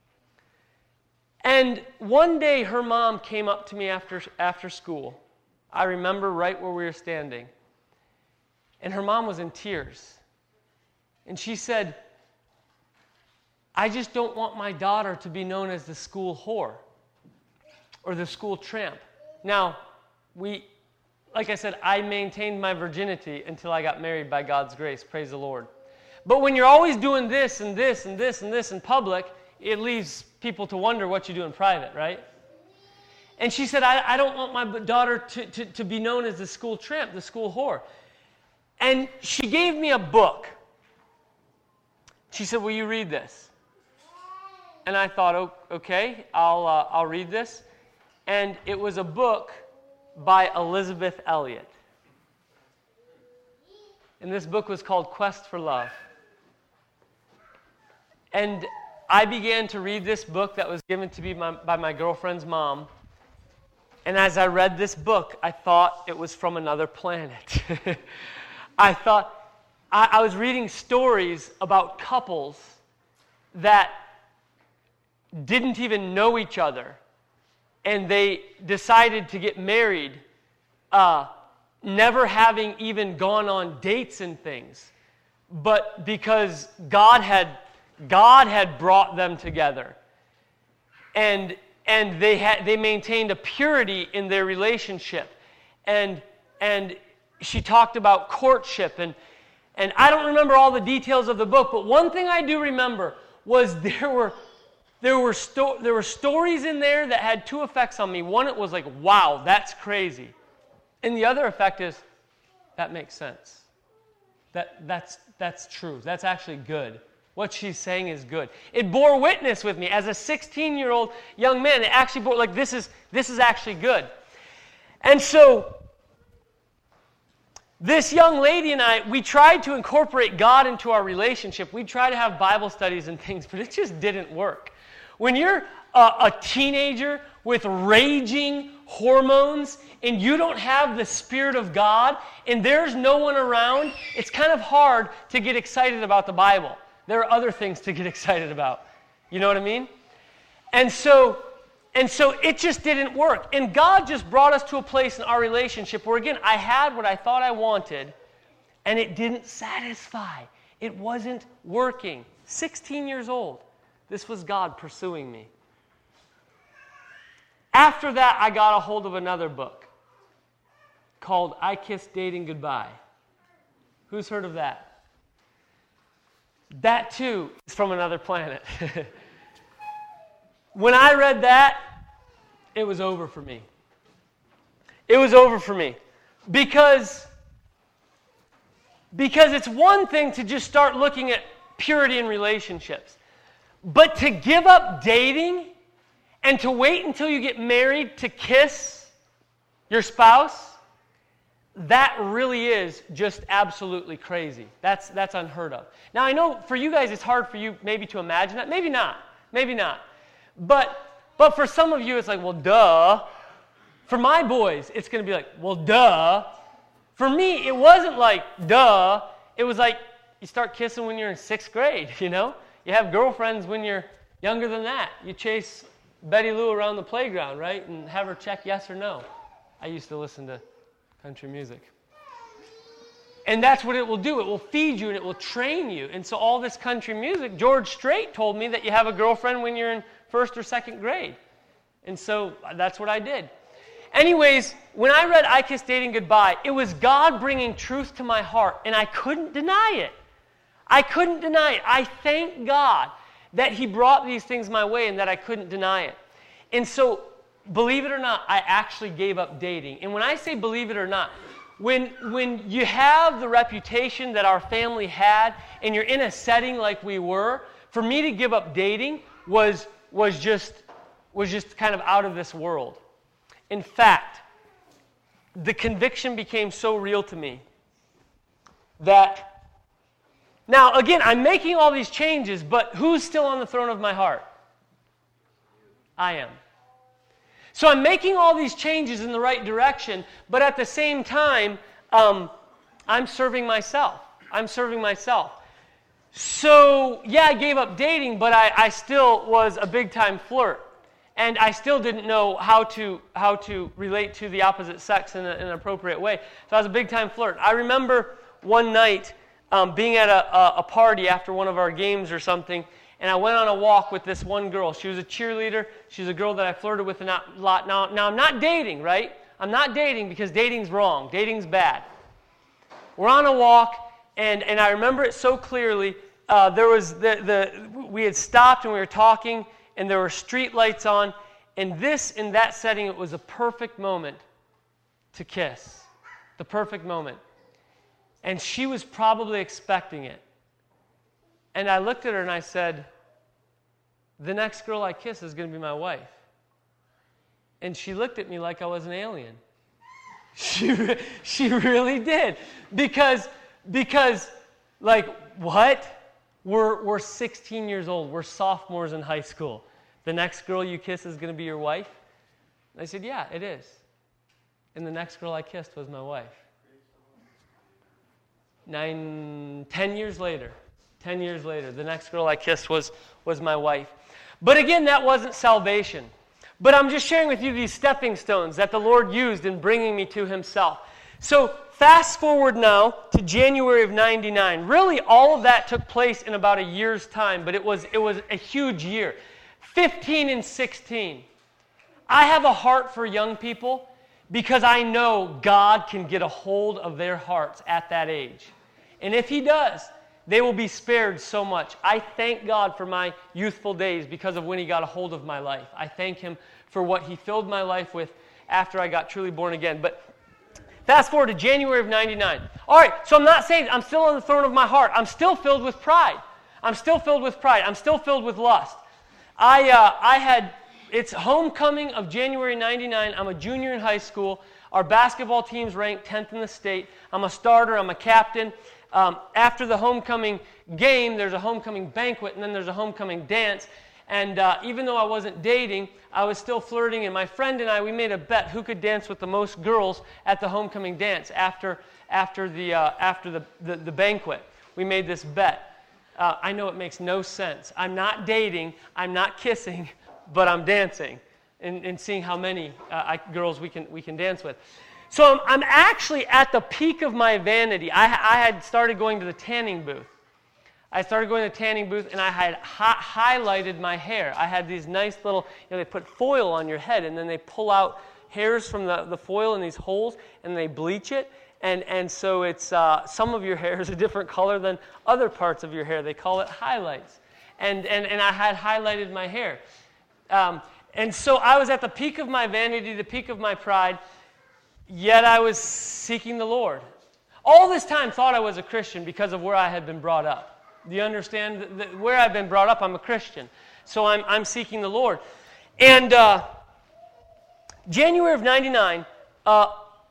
And one day her mom came up to me after after school. I remember right where we were standing. And her mom was in tears. And she said, "I just don't want my daughter to be known as the school whore or the school tramp." Now, we, like I said, I maintained my virginity until I got married by God's grace. Praise the Lord. But when you're always doing this and this and this and this in public, it leaves people to wonder what you do in private, right? And she said, I, I don't want my daughter to, to, to be known as the school tramp, the school whore. And she gave me a book. She said, will you read this? And I thought, oh, okay, I'll, uh, I'll read this. And it was a book by Elizabeth Elliot. And this book was called Quest for Love. And I began to read this book that was given to me by, by my girlfriend's mom. And as I read this book, I thought it was from another planet. I thought, I, I was reading stories about couples that didn't even know each other, and they decided to get married, uh, never having even gone on dates and things, but because God had God had brought them together, and and they had they maintained a purity in their relationship, and and she talked about courtship, and and I don't remember all the details of the book, but one thing I do remember was there were. There were sto- there were stories in there that had two effects on me. One, it was like, wow, that's crazy. And the other effect is, that makes sense. That that's that's true. That's actually good. What she's saying is good. It bore witness with me as a sixteen-year-old young man. It actually bore like this is this is actually good. And so this young lady and I, we tried to incorporate God into our relationship. We tried to have Bible studies and things, but it just didn't work. When you're a, a teenager with raging hormones and you don't have the Spirit of God and there's no one around, it's kind of hard to get excited about the Bible. There are other things to get excited about. You know what I mean? And so, and so it just didn't work. And God just brought us to a place in our relationship where, again, I had what I thought I wanted and it didn't satisfy. It wasn't working. sixteen years old. This was God pursuing me. After that, I got a hold of another book called I Kissed Dating Goodbye. Who's heard of that? That, too, is from another planet. When I read that, it was over for me. It was over for me. Because, because it's one thing to just start looking at purity in relationships. But to give up dating and to wait until you get married to kiss your spouse, that really is just absolutely crazy. That's that's unheard of. Now, I know for you guys it's hard for you maybe to imagine that. Maybe not. Maybe not. But but for some of you it's like, well, duh. For my boys, it's going to be like, well, duh. For me, it wasn't like, duh. It was like you start kissing when you're in sixth grade, you know? You have girlfriends when you're younger than that. You chase Betty Lou around the playground, right? And have her check yes or no. I used to listen to country music. And that's what it will do. It will feed you and it will train you. And so all this country music, George Strait told me that you have a girlfriend when you're in first or second grade. And so that's what I did. Anyways, when I read I Kissed Dating Goodbye, it was God bringing truth to my heart, and I couldn't deny it. I couldn't deny it. I thank God that He brought these things my way and that I couldn't deny it. And so, believe it or not, I actually gave up dating. And when I say believe it or not, when, when you have the reputation that our family had and you're in a setting like we were, for me to give up dating was, was, just, was just kind of out of this world. In fact, the conviction became so real to me that now, again, I'm making all these changes, but who's still on the throne of my heart? I am. So I'm making all these changes in the right direction, but at the same time, um, I'm serving myself. I'm serving myself. So, yeah, I gave up dating, but I, I still was a big-time flirt. And I still didn't know how to how to relate to the opposite sex in, a, in an appropriate way. So I was a big-time flirt. I remember one night um, being at a, a, a party after one of our games or something, and I went on a walk with this one girl. She was a cheerleader. She's a girl that I flirted with a lot. Now, now I'm not dating, right? I'm not dating because dating's wrong. Dating's bad. We're on a walk, and, and I remember it so clearly. Uh, there was the, the we had stopped and we were talking, and there were street lights on, and this, in that setting, it was a perfect moment to kiss. The perfect moment. And she was probably expecting it. And I looked at her and I said, the next girl I kiss is going to be my wife. And she looked at me like I was an alien. She, she really did. Because, because, like, what? We're, we're sixteen years old. We're sophomores in high school. The next girl you kiss is going to be your wife? And I said, yeah, it is. And the next girl I kissed was my wife. Nine, ten years later. Ten years later, the next girl I kissed was, was my wife. But again, that wasn't salvation. But I'm just sharing with you these stepping stones that the Lord used in bringing me to himself. So fast forward now to January of ninety-nine. Really, all of that took place in about a year's time, but it was, it was a huge year. fifteen and sixteen. I have a heart for young people because I know God can get a hold of their hearts at that age. And if he does, they will be spared so much. I thank God for my youthful days because of when he got a hold of my life. I thank him for what he filled my life with after I got truly born again. But fast forward to January of ninety-nine. All right, so I'm not saved. I'm still on the throne of my heart. I'm still filled with pride. I'm still filled with pride. I'm still filled with lust. I uh, I had, it's homecoming of January ninety-nine. I'm a junior in high school. Our basketball team's ranked tenth in the state. I'm a starter. I'm a captain. Um, after the homecoming game, there's a homecoming banquet, and then there's a homecoming dance. And uh, even though I wasn't dating, I was still flirting. And my friend and I, we made a bet who could dance with the most girls at the homecoming dance after after the uh, after the, the the banquet. We made this bet. Uh, I know it makes no sense. I'm not dating. I'm not kissing, but I'm dancing and, and seeing how many uh, I, girls we can we can dance with. So I'm, I'm actually at the peak of my vanity. I, I had started going to the tanning booth. I started going to the tanning booth, and I had hi- highlighted my hair. I had these nice little, you know, they put foil on your head, and then they pull out hairs from the, the foil in these holes, and they bleach it. And, and so it's uh, some of your hair is a different color than other parts of your hair. They call it highlights. And, and, and I had highlighted my hair. Um, and so I was at the peak of my vanity, the peak of my pride, yet I was seeking the Lord. All this time thought I was a Christian because of where I had been brought up. Do you understand? The, the, where I've been brought up, I'm a Christian. So I'm, I'm seeking the Lord. And uh, January of ninety-nine, uh,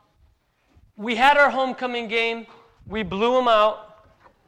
we had our homecoming game. We blew them out.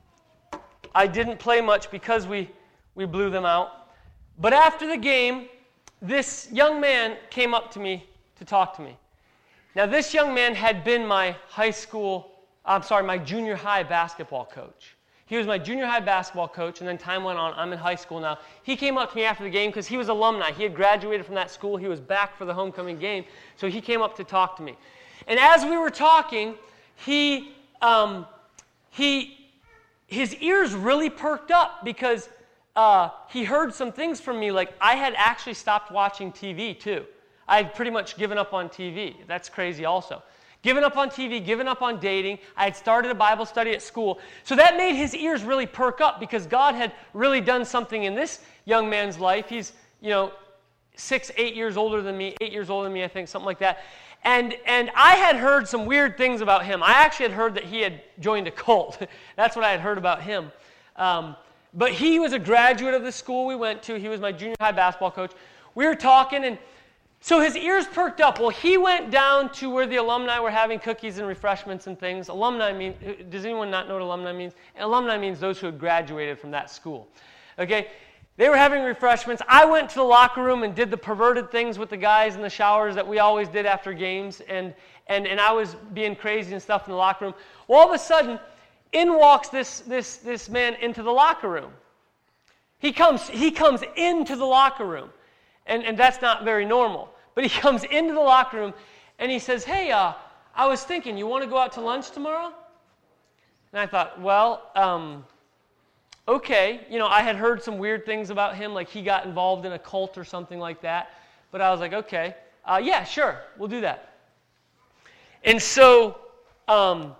I didn't play much because we, we blew them out. But after the game, this young man came up to me to talk to me. Now, this young man had been my high school, I'm sorry, my junior high basketball coach. He was my junior high basketball coach, and then time went on. I'm in high school now. He came up to me after the game because he was alumni. He had graduated from that school. He was back for the homecoming game, so he came up to talk to me. And as we were talking, he, um, he, his ears really perked up because uh, he heard some things from me, like I had actually stopped watching T V too. I had pretty much given up on T V. That's crazy also. Given up on T V, given up on dating. I had started a Bible study at school. So that made his ears really perk up because God had really done something in this young man's life. He's, you know, six, eight years older than me, eight years older than me, I think, something like that. And and I had heard some weird things about him. I actually had heard that he had joined a cult. That's what I had heard about him. Um, but he was a graduate of the school we went to. He was my junior high basketball coach. We were talking, and so his ears perked up. Well, he went down to where the alumni were having cookies and refreshments and things. Alumni mean, does anyone not know what alumni means? Alumni means those who had graduated from that school. Okay? They were having refreshments. I went to the locker room and did the perverted things with the guys in the showers that we always did after games, and and, and I was being crazy and stuff in the locker room. Well, all of a sudden, in walks this this this man into the locker room. He comes he comes into the locker room, and, and that's not very normal. But he comes into the locker room, and he says, hey, uh, I was thinking, you want to go out to lunch tomorrow? And I thought, well, um, okay. You know, I had heard some weird things about him, like he got involved in a cult or something like that. But I was like, okay, uh, yeah, sure, we'll do that. And so um,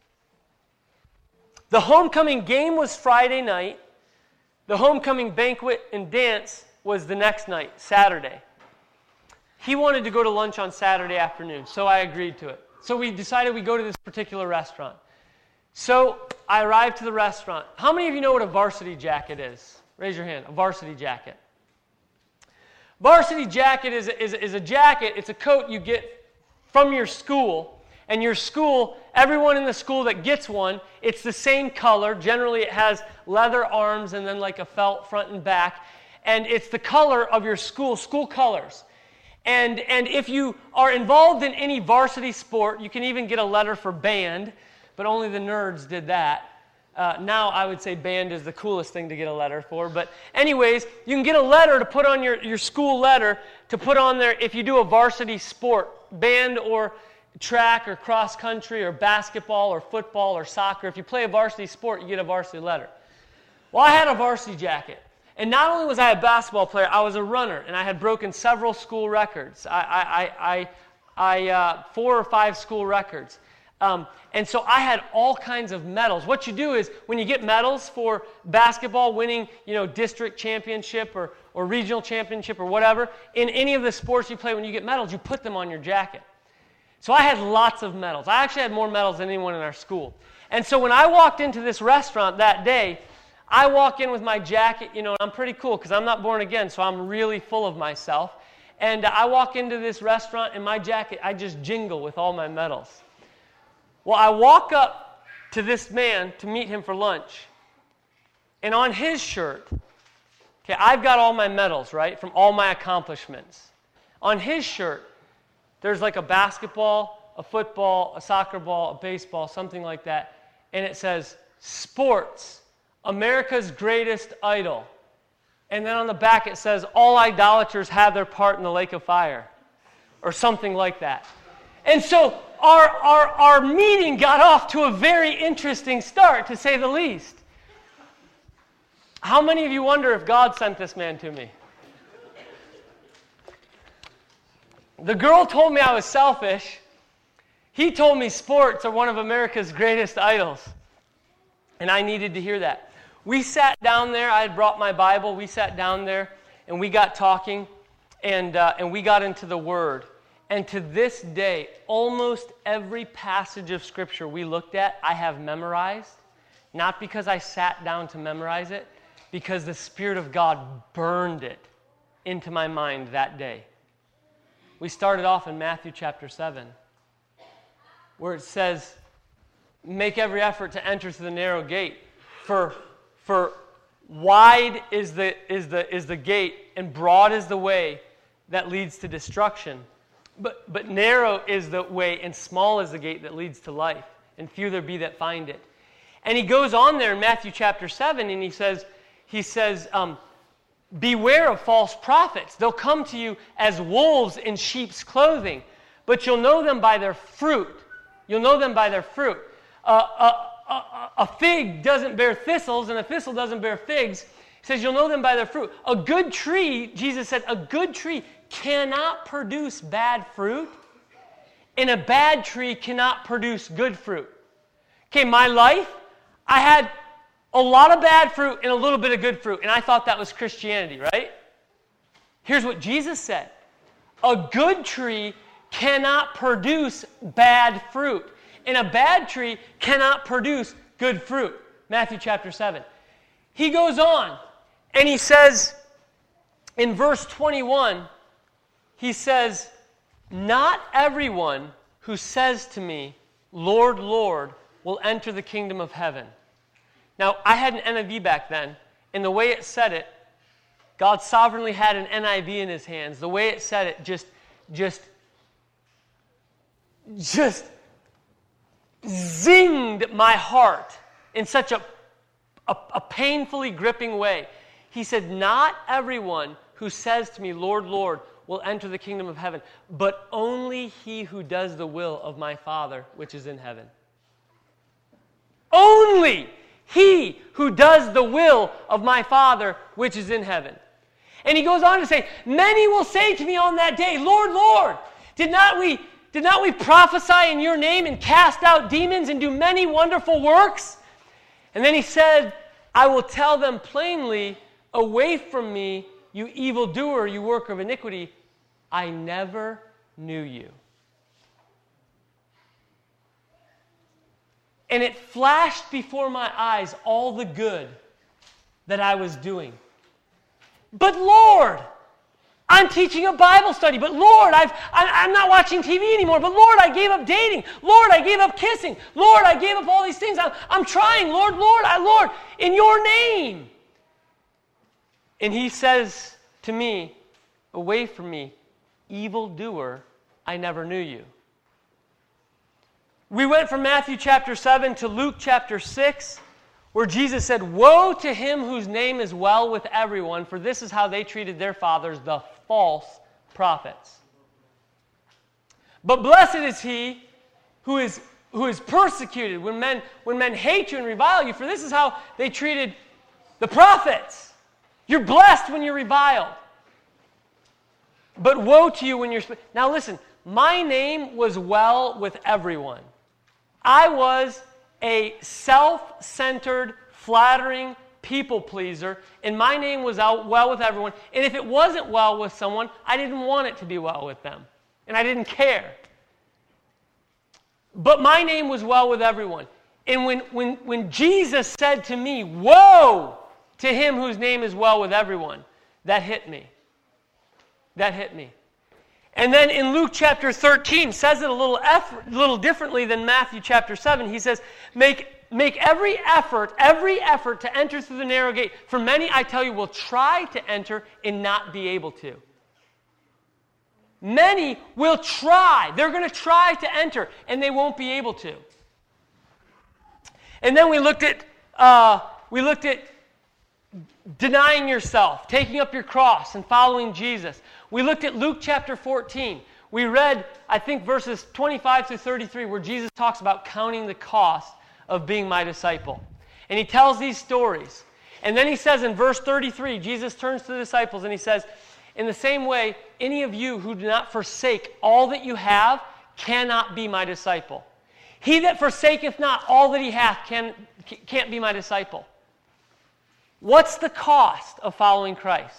the homecoming game was Friday night. The homecoming banquet and dance was the next night, Saturday. He wanted to go to lunch on Saturday afternoon, so I agreed to it. So we decided we'd go to this particular restaurant. So I arrived to the restaurant. How many of you know what a varsity jacket is? Raise your hand. A varsity jacket. Varsity jacket is a, is, a, is a jacket, it's a coat you get from your school. And your school, everyone in the school that gets one, it's the same color. Generally it has leather arms and then like a felt front and back. And it's the color of your school, school colors. And and if you are involved in any varsity sport, you can even get a letter for band, but only the nerds did that. Uh, now I would say band is the coolest thing to get a letter for. But anyways, you can get a letter to put on your, your school letter to put on there if you do a varsity sport, band or track or cross country or basketball or football or soccer. If you play a varsity sport, you get a varsity letter. Well, I had a varsity jacket. And not only was I a basketball player, I was a runner, and I had broken several school records. I, I, I, I, I uh, four or five school records. Um, and so I had all kinds of medals. What you do is when you get medals for basketball, winning, you know, district championship or, or regional championship or whatever, in any of the sports you play, when you get medals, you put them on your jacket. So I had lots of medals. I actually had more medals than anyone in our school. And so when I walked into this restaurant that day, I walk in with my jacket, you know, and I'm pretty cool because I'm not born again, so I'm really full of myself. And I walk into this restaurant, and my jacket, I just jingle with all my medals. Well, I walk up to this man to meet him for lunch, and on his shirt, okay, I've got all my medals, right, from all my accomplishments. On his shirt, there's like a basketball, a football, a soccer ball, a baseball, something like that, and it says, "Sports, America's greatest idol." And then on the back it says, "All idolaters have their part in the lake of fire," or something like that. And so our, our, our meeting got off to a very interesting start, to say the least. How many of you wonder if God sent this man to me? The girl told me I was selfish. He told me sports are one of America's greatest idols. And I needed to hear that. We sat down there. I had brought my Bible. We sat down there, and we got talking, and uh, and we got into the Word. And to this day, almost every passage of Scripture we looked at, I have memorized. Not because I sat down to memorize it, because the Spirit of God burned it into my mind that day. We started off in Matthew chapter seven, where it says, "Make every effort to enter through the narrow gate, for for wide is the is the is the gate, and broad is the way that leads to destruction. But but narrow is the way, and small is the gate that leads to life, and few there be that find it." And he goes on there in Matthew chapter seven, and he says, he says, um, "Beware of false prophets. They'll come to you as wolves in sheep's clothing, but you'll know them by their fruit." You'll know them by their fruit. Uh, a, a, a fig doesn't bear thistles, and a thistle doesn't bear figs. He says you'll know them by their fruit. A good tree, Jesus said, a good tree cannot produce bad fruit, and a bad tree cannot produce good fruit. Okay, my life, I had a lot of bad fruit and a little bit of good fruit, and I thought that was Christianity, right? Here's what Jesus said. A good tree cannot produce bad fruit, and a bad tree cannot produce good fruit. Matthew chapter seven. He goes on, and he says, in verse twenty-one, he says, "Not everyone who says to me, 'Lord, Lord,' will enter the kingdom of heaven." Now, I had an N I V back then, and the way it said it, God sovereignly had an N I V in his hands. The way it said it just, just, just zinged my heart in such a, a, a painfully gripping way. He said, "Not everyone who says to me, 'Lord, Lord,' will enter the kingdom of heaven, but only he who does the will of my Father which is in heaven." Only he who does the will of my Father which is in heaven. And he goes on to say, "Many will say to me on that day, 'Lord, Lord, did not we did not we prophesy in your name and cast out demons and do many wonderful works?' And then he said, 'I will tell them plainly, away from me, you evildoer, you worker of iniquity, I never knew you.'" And it flashed before my eyes all the good that I was doing. "But Lord, I'm teaching a Bible study. But Lord, I've, I'm not watching T V anymore. But Lord, I gave up dating. Lord, I gave up kissing. Lord, I gave up all these things. I'm, I'm trying. Lord, Lord, I, Lord, in your name." And he says to me, "Away from me, evildoer, I never knew you." We went from Matthew chapter seven to Luke chapter six, where Jesus said, "Woe to him whose name is well with everyone, for this is how they treated their fathers, the false prophets. But blessed is he who is who is persecuted when men when men hate you and revile you, for this is how they treated the prophets." You're blessed when you're reviled. But woe to you when you're... Now listen, my name was well with everyone. I was a self-centered, flattering people pleaser, and my name was out well with everyone. And if it wasn't well with someone, I didn't want it to be well with them. And I didn't care. But my name was well with everyone. And when, when, when Jesus said to me, "Woe to him whose name is well with everyone," that hit me. That hit me. And then in Luke chapter thirteen, says it a little, effort, little differently than Matthew chapter seven. He says, make, make every effort, every effort to enter through the narrow gate. For many, I tell you, will try to enter and not be able to. Many will try. They're going to try to enter, and they won't be able to. And then we looked at uh, we looked at denying yourself, taking up your cross, and following Jesus. We looked at Luke chapter fourteen. We read, I think, verses twenty-five through thirty-three, where Jesus talks about counting the cost of being my disciple. And he tells these stories. And then he says in verse thirty-three, Jesus turns to the disciples and he says, "In the same way, any of you who do not forsake all that you have cannot be my disciple. He that forsaketh not all that he hath can, can't be my disciple." What's the cost of following Christ?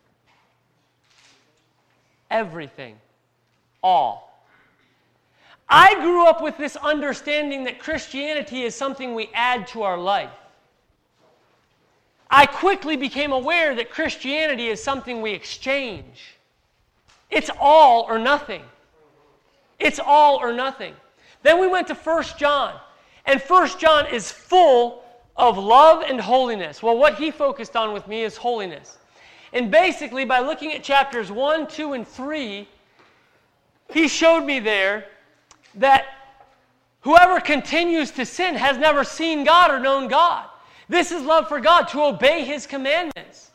Everything. All. I grew up with this understanding that Christianity is something we add to our life. I quickly became aware that Christianity is something we exchange. It's all or nothing. It's all or nothing. Then we went to First John. And First John is full of love and holiness. Well, what he focused on with me is holiness. And basically, by looking at chapters one, two, and three, he showed me there that whoever continues to sin has never seen God or known God. This is love for God, to obey his commandments.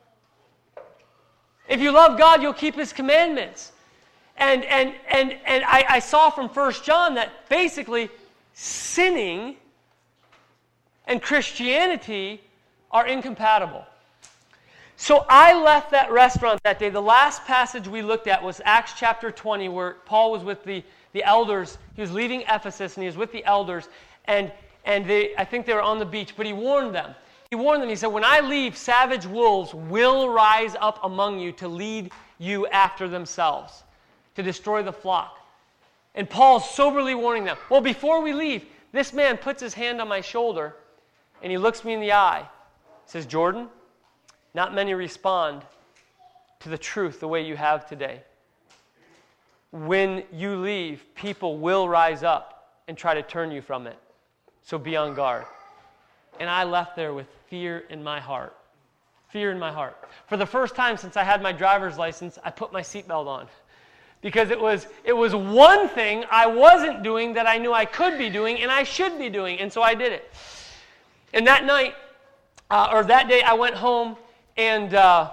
If you love God, you'll keep his commandments. And, and, and, and I, I saw from First John that basically sinning and Christianity are incompatible. So I left that restaurant that day. The last passage we looked at was Acts chapter twenty, where Paul was with the, the elders. He was leaving Ephesus, and he was with the elders. And, and they, I think they were on the beach, but he warned them. He warned them. He said, "When I leave, savage wolves will rise up among you to lead you after themselves, to destroy the flock." And Paul's soberly warning them. Well, before we leave, this man puts his hand on my shoulder, and he looks me in the eye. He says, "Jordan, not many respond to the truth the way you have today. When you leave, people will rise up and try to turn you from it. So be on guard." And I left there with fear in my heart. Fear in my heart. For the first time since I had my driver's license, I put my seatbelt on. Because it was, it was one thing I wasn't doing that I knew I could be doing and I should be doing. And so I did it. And that night, uh, or that day, I went home and uh,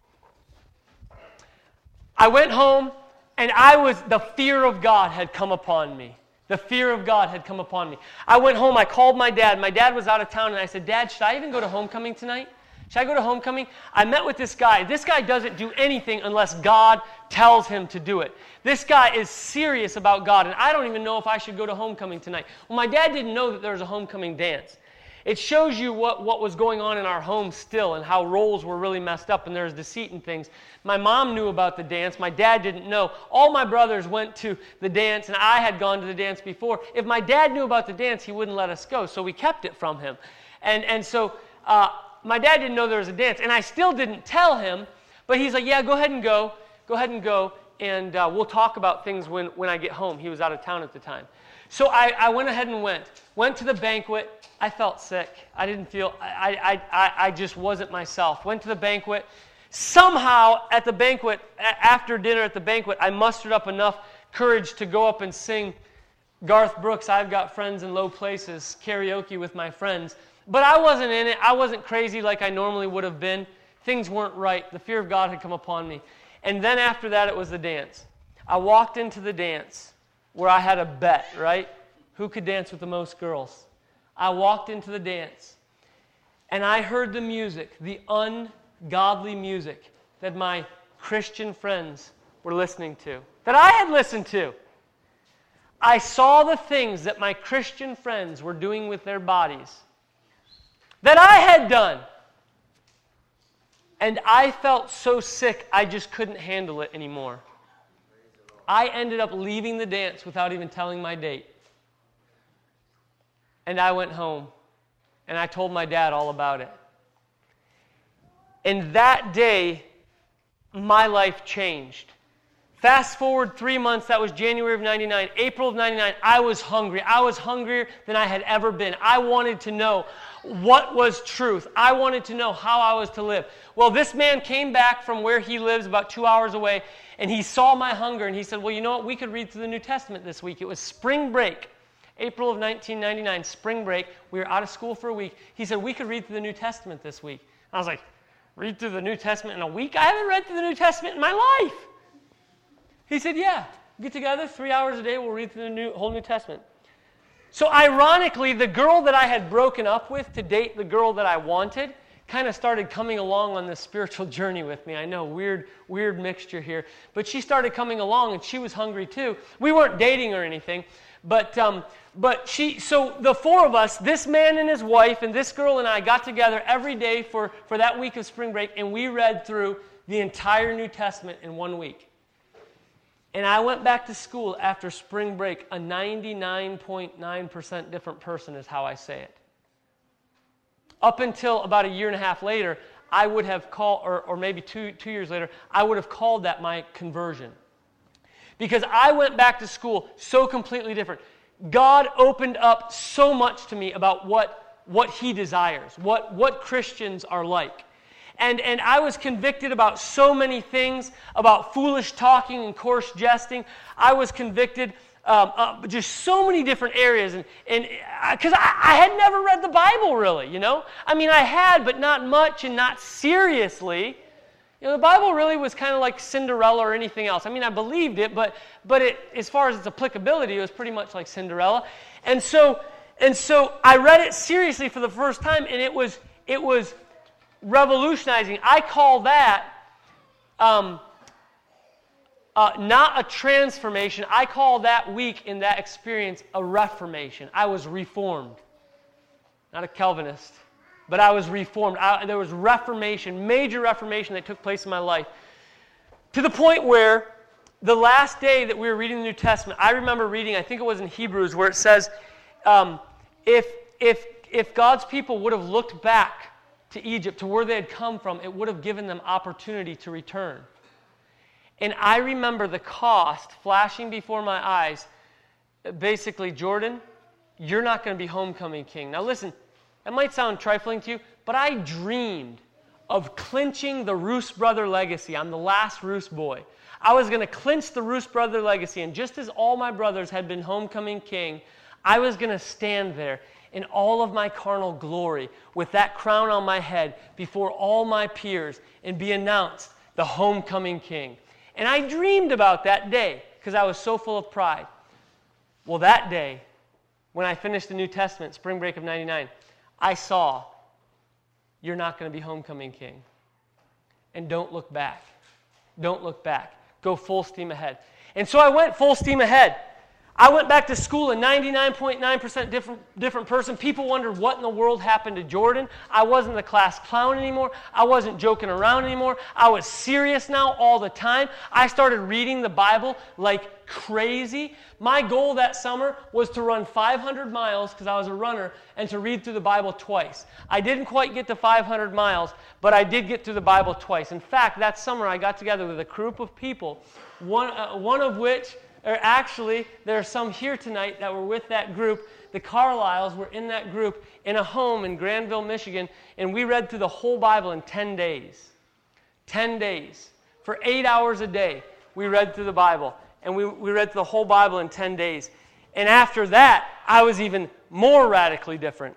I went home and I was, the fear of God had come upon me. The fear of God had come upon me. I went home, I called my dad. My dad was out of town and I said, "Dad, should I even go to homecoming tonight? Should I go to homecoming?" I met with this guy. This guy doesn't do anything unless God tells him to do it. This guy is serious about God, and I don't even know if I should go to homecoming tonight. Well, my dad didn't know that there was a homecoming dance. It shows you what, what was going on in our home still and how roles were really messed up and there was deceit and things. My mom knew about the dance. My dad didn't know. All my brothers went to the dance, and I had gone to the dance before. If my dad knew about the dance, he wouldn't let us go, so we kept it from him. And, and so... Uh, My dad didn't know there was a dance, and I still didn't tell him, but he's like, "Yeah, go ahead and go. Go ahead and go, and uh, we'll talk about things when, when I get home." He was out of town at the time. So I, I went ahead and went. Went to the banquet. I felt sick. I didn't feel, I, I, I, I just wasn't myself. Went to the banquet. Somehow, at the banquet, after dinner at the banquet, I mustered up enough courage to go up and sing Garth Brooks, I've Got Friends in Low Places, karaoke with my friends. But I wasn't in it. I wasn't crazy like I normally would have been. Things weren't right. The fear of God had come upon me. And then after that, it was the dance. I walked into the dance where I had a bet, right? Who could dance with the most girls? I walked into the dance, and I heard the music, the ungodly music that my Christian friends were listening to, that I had listened to. I saw the things that my Christian friends were doing with their bodies that I had done. And I felt so sick, I just couldn't handle it anymore. I ended up leaving the dance without even telling my date. And I went home, and I told my dad all about it. And that day, my life changed. Fast forward three months, that was January of ninety-nine. April of ninety-nine, I was hungry. I was hungrier than I had ever been. I wanted to know what was truth. I wanted to know how I was to live. Well, this man came back from where he lives, about two hours away, and he saw my hunger, and he said, well, you know what? We could read through the New Testament this week. It was spring break, April of nineteen ninety-nine, spring break. We were out of school for a week. He said, we could read through the New Testament this week. I was like, read through the New Testament in a week? I haven't read through the New Testament in my life. He said, yeah, get together, three hours a day, we'll read through the new, whole New Testament. So ironically, the girl that I had broken up with to date the girl that I wanted kind of started coming along on this spiritual journey with me. I know, weird, weird mixture here. But she started coming along, and she was hungry too. We weren't dating or anything, but um, but she. So the four of us, this man and his wife, and this girl and I, got together every day for, for that week of spring break, and we read through the entire New Testament in one week. And I went back to school after spring break, a ninety-nine point nine percent different person is how I say it. Up until about a year and a half later, I would have called, or, or maybe two, two years later, I would have called that my conversion. Because I went back to school so completely different. God opened up so much to me about what, what He desires, what, what Christians are like. And, and I was convicted about so many things, about foolish talking and coarse jesting. I was convicted um, uh, just so many different areas. And because I, I, I had never read the Bible really, you know. I mean, I had, but not much and not seriously. You know, the Bible really was kind of like Cinderella or anything else. I mean, I believed it, but but it, as far as its applicability, it was pretty much like Cinderella. And so and so I read it seriously for the first time, and it was it was. revolutionizing. I call that um, uh, not a transformation. I call that week in that experience a reformation. I was reformed. Not a Calvinist, but I was reformed. I, there was reformation, major reformation that took place in my life. To the point where the last day that we were reading the New Testament, I remember reading, I think it was in Hebrews, where it says, um, if, if, if God's people would have looked back to Egypt, to where they had come from, it would have given them opportunity to return. And I remember the cost flashing before my eyes. Basically, Jordan, you're not going to be homecoming king. Now listen, that might sound trifling to you, but I dreamed of clinching the Roos brother legacy. I'm the last Roos boy. I was going to clinch the Roos brother legacy, and just as all my brothers had been homecoming king, I was going to stand there in all of my carnal glory, with that crown on my head before all my peers, and be announced the homecoming king. And I dreamed about that day because I was so full of pride. Well, that day, when I finished the New Testament, spring break of ninety-nine, I saw, you're not going to be homecoming king. And don't look back. Don't look back. Go full steam ahead. And so I went full steam ahead. I went back to school a ninety-nine point nine percent different, different person. People wondered what in the world happened to Jordan. I wasn't the class clown anymore. I wasn't joking around anymore. I was serious now all the time. I started reading the Bible like crazy. My goal that summer was to run five hundred miles because I was a runner and to read through the Bible twice. I didn't quite get to five hundred miles, but I did get through the Bible twice. In fact, that summer I got together with a group of people, one, uh, one of which... Or actually, there are some here tonight that were with that group. The Carlisles were in that group in a home in Granville, Michigan, and we read through the whole Bible in ten days. ten days. For eight hours a day, we read through the Bible. And we, we read through the whole Bible in ten days. And after that, I was even more radically different.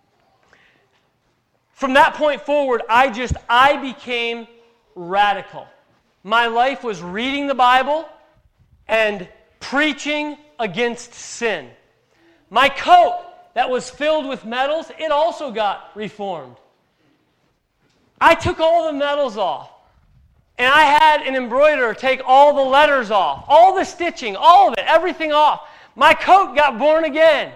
From that point forward, I just, I became radical. My life was reading the Bible and preaching against sin. My coat that was filled with medals, it also got reformed. I took all the medals off. And I had an embroiderer take all the letters off, all the stitching, all of it, everything off. My coat got born again.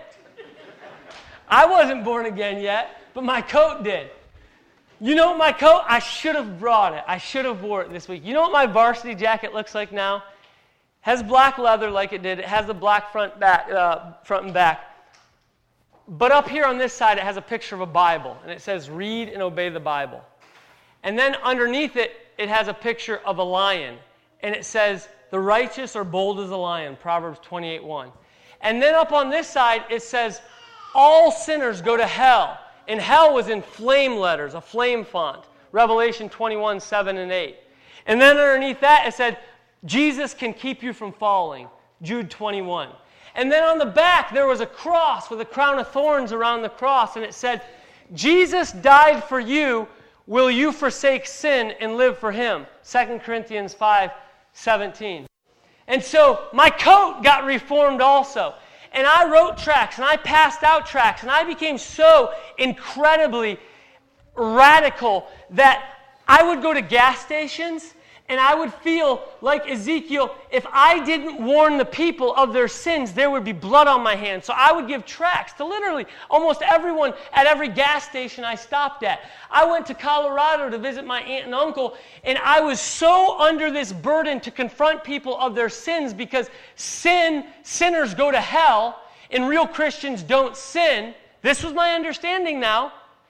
I wasn't born again yet, but my coat did. You know what my coat? I should have brought it. I should have wore it this week. You know what my varsity jacket looks like now? It has black leather like it did. It has the black front, back, uh, front and back. But up here on this side, it has a picture of a Bible, and it says, "Read and obey the Bible." And then underneath it, it has a picture of a lion, and it says, "The righteous are bold as a lion," Proverbs twenty-eight one. And then up on this side, it says, "All sinners go to hell." And hell was in flame letters, a flame font, Revelation twenty-one seven and eight. And then underneath that, it said, "Jesus can keep you from falling," Jude twenty-one. And then on the back, there was a cross with a crown of thorns around the cross, and it said, "Jesus died for you. Will you forsake sin and live for Him?" Second Corinthians five seventeen. And so my coat got reformed also. And I wrote tracts, and I passed out tracts, and I became so incredibly radical that I would go to gas stations, and I would feel like Ezekiel, if I didn't warn the people of their sins, there would be blood on my hands. So I would give tracts to literally almost everyone at every gas station I stopped at. I went to Colorado to visit my aunt and uncle, and I was so under this burden to confront people of their sins because sin, sinners go to hell, and real Christians don't sin. This was my understanding now.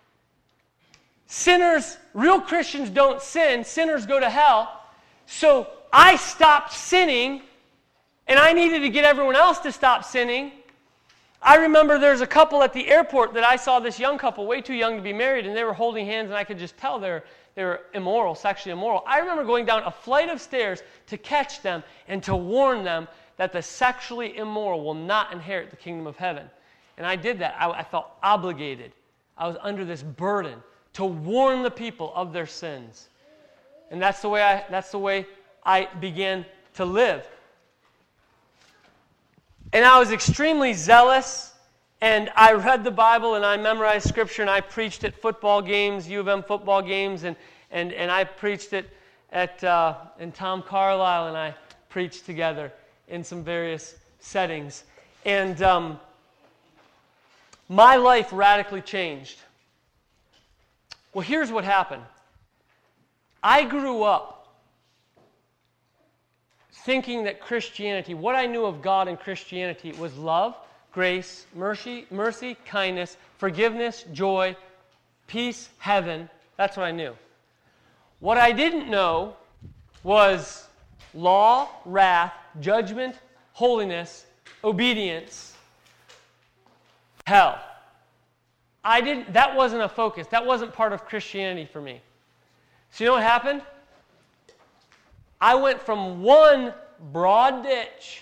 Sinners, real Christians don't sin, sinners go to hell. So I stopped sinning, and I needed to get everyone else to stop sinning. I remember there's a couple at the airport that I saw, this young couple, way too young to be married, and they were holding hands, and I could just tell they were, they were immoral, sexually immoral. I remember going down a flight of stairs to catch them and to warn them that the sexually immoral will not inherit the kingdom of heaven. And I did that. I, I felt obligated. I was under this burden to warn the people of their sins. And that's the way I that's the way I began to live. And I was extremely zealous, and I read the Bible, and I memorized Scripture, and I preached at football games, U of M football games, and and, and I preached it at uh, and Tom Carlisle and I preached together in some various settings. And um, my life radically changed. Well, here's what happened. I grew up thinking that Christianity, what I knew of God and Christianity, was love, grace, mercy, mercy, kindness, forgiveness, joy, peace, heaven. That's what I knew. What I didn't know was law, wrath, judgment, holiness, obedience, hell. I didn't, that wasn't a focus. That wasn't part of Christianity for me. So you know what happened? I went from one broad ditch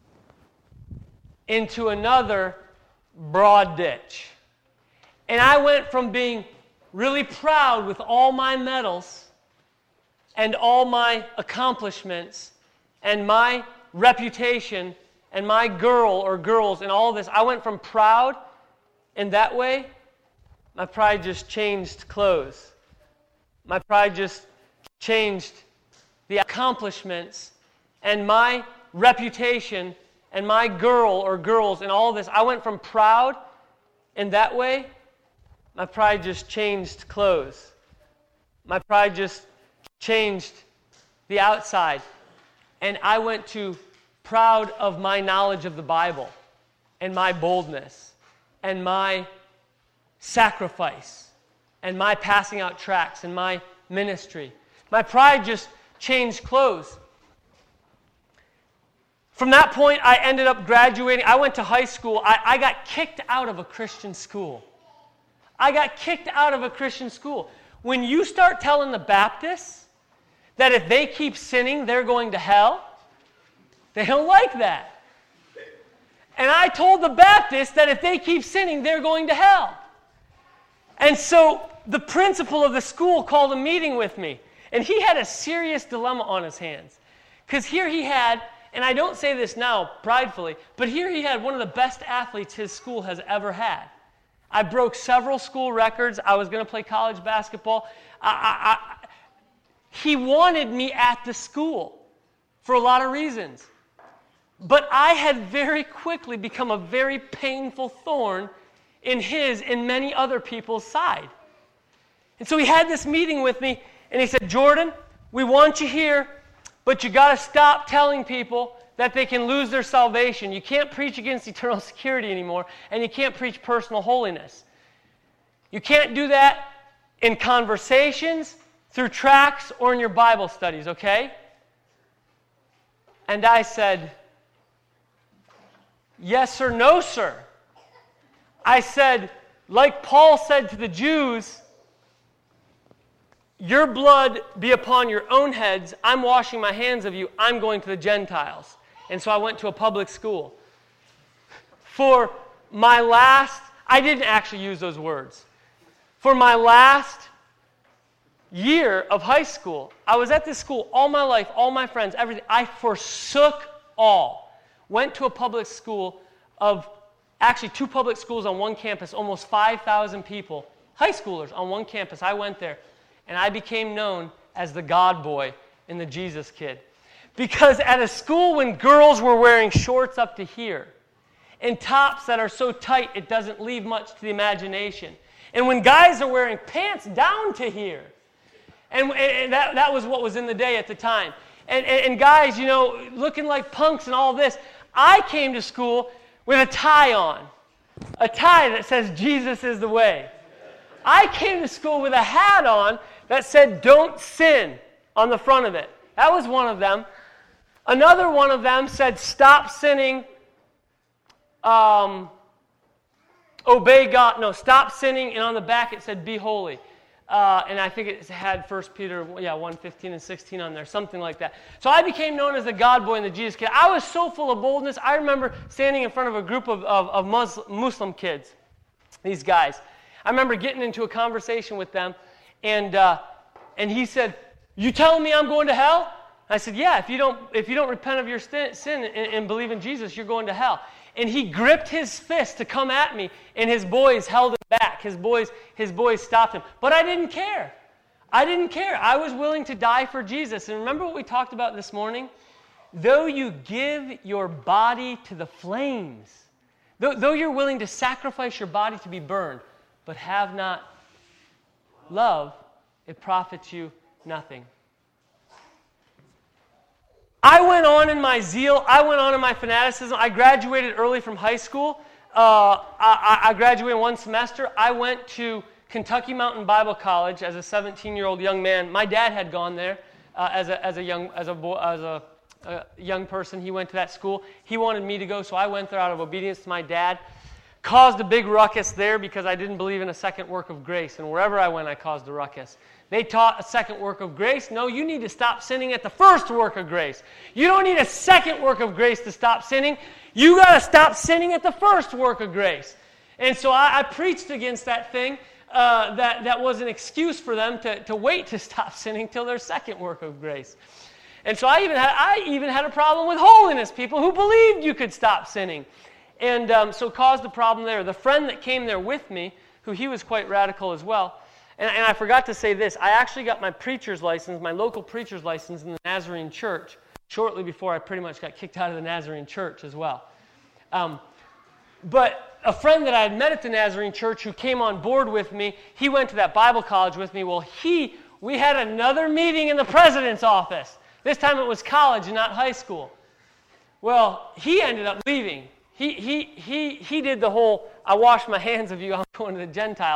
into another broad ditch. And I went from being really proud with all my medals and all my accomplishments and my reputation and my girl or girls and all this. I went from proud in that way. My pride just changed clothes. My pride just changed the accomplishments and my reputation and my girl or girls and all this. I went from proud in that way. My pride just changed clothes. My pride just changed the outside. And I went to proud of my knowledge of the Bible and my boldness and my sacrifice and my passing out tracts and my ministry. My pride just changed clothes. From that point, I ended up graduating. I went to high school. I, I got kicked out of a Christian school. I got kicked out of a Christian school. When you start telling the Baptists that if they keep sinning, they're going to hell, they don't like that. And I told the Baptists that if they keep sinning, they're going to hell. And so the principal of the school called a meeting with me. And he had a serious dilemma on his hands. Because here he had, and I don't say this now pridefully, but here he had one of the best athletes his school has ever had. I broke several school records. I was going to play college basketball. I, I, I, he wanted me at the school for a lot of reasons. But I had very quickly become a very painful thorn in his and many other people's side. And so he had this meeting with me, and he said, Jordan, we want you here, but you got to stop telling people that they can lose their salvation. You can't preach against eternal security anymore, and you can't preach personal holiness. You can't do that in conversations, through tracts, or in your Bible studies, okay? And I said, yes or no, sir. I said, like Paul said to the Jews, your blood be upon your own heads. I'm washing my hands of you. I'm going to the Gentiles. And so I went to a public school. For my last, I didn't actually use those words. For my last year of high school, I was at this school all my life, all my friends, everything. I forsook all. Went to a public school of, actually two public schools on one campus, almost five thousand people, high schoolers on one campus. I went there, and I became known as the God boy and the Jesus kid. Because at a school when girls were wearing shorts up to here, and tops that are so tight it doesn't leave much to the imagination, and when guys are wearing pants down to here, and, and that, that was what was in the day at the time, and, and, and guys, you know, looking like punks and all this, I came to school with a tie on, a tie that says Jesus is the way. I came to school with a hat on that said don't sin on the front of it. That was one of them. Another one of them said stop sinning, um, obey God. No, stop sinning, and on the back it said be holy. Uh, and I think it had First Peter yeah, one fifteen and sixteen on there, something like that. So I became known as the God boy and the Jesus kid. I was so full of boldness. I remember standing in front of a group of, of, of Muslim, Muslim kids, these guys. I remember getting into a conversation with them, and uh, and he said, you telling me I'm going to hell? I said, yeah, if you don't if you don't repent of your sin and, and believe in Jesus, you're going to hell. And he gripped his fist to come at me, and his boys held him back. His boys, his boys stopped him. But I didn't care. I didn't care. I was willing to die for Jesus. And remember what we talked about this morning? Though you give your body to the flames, though, though you're willing to sacrifice your body to be burned, but have not love, it profits you nothing. I went on in my zeal. I went on in my fanaticism. I graduated early from high school. Uh, I, I graduated one semester. I went to Kentucky Mountain Bible College as a seventeen-year-old young man. My dad had gone there uh, as a as a young as a boy, as a, a young person. He went to that school. He wanted me to go, so I went there out of obedience to my dad. Caused a big ruckus there because I didn't believe in a second work of grace, and wherever I went, I caused a ruckus. They taught a second work of grace. No, you need to stop sinning at the first work of grace. You don't need a second work of grace to stop sinning. You got to stop sinning at the first work of grace. And so I, I preached against that thing. Uh, that, that was an excuse for them to, to wait to stop sinning till their second work of grace. And so I even had I even had a problem with holiness people who believed you could stop sinning. And um, so caused a problem there. The friend that came there with me, who he was quite radical as well, and, and I forgot to say this, I actually got my preacher's license, my local preacher's license in the Nazarene church, shortly before I pretty much got kicked out of the Nazarene church as well. Um, but a friend that I had met at the Nazarene church who came on board with me, he went to that Bible college with me. Well, he, we had another meeting in the president's office. This time it was college and not high school. Well, he ended up leaving. He, he, he, he did the whole, I wash my hands of you, I'm going to the Gentiles.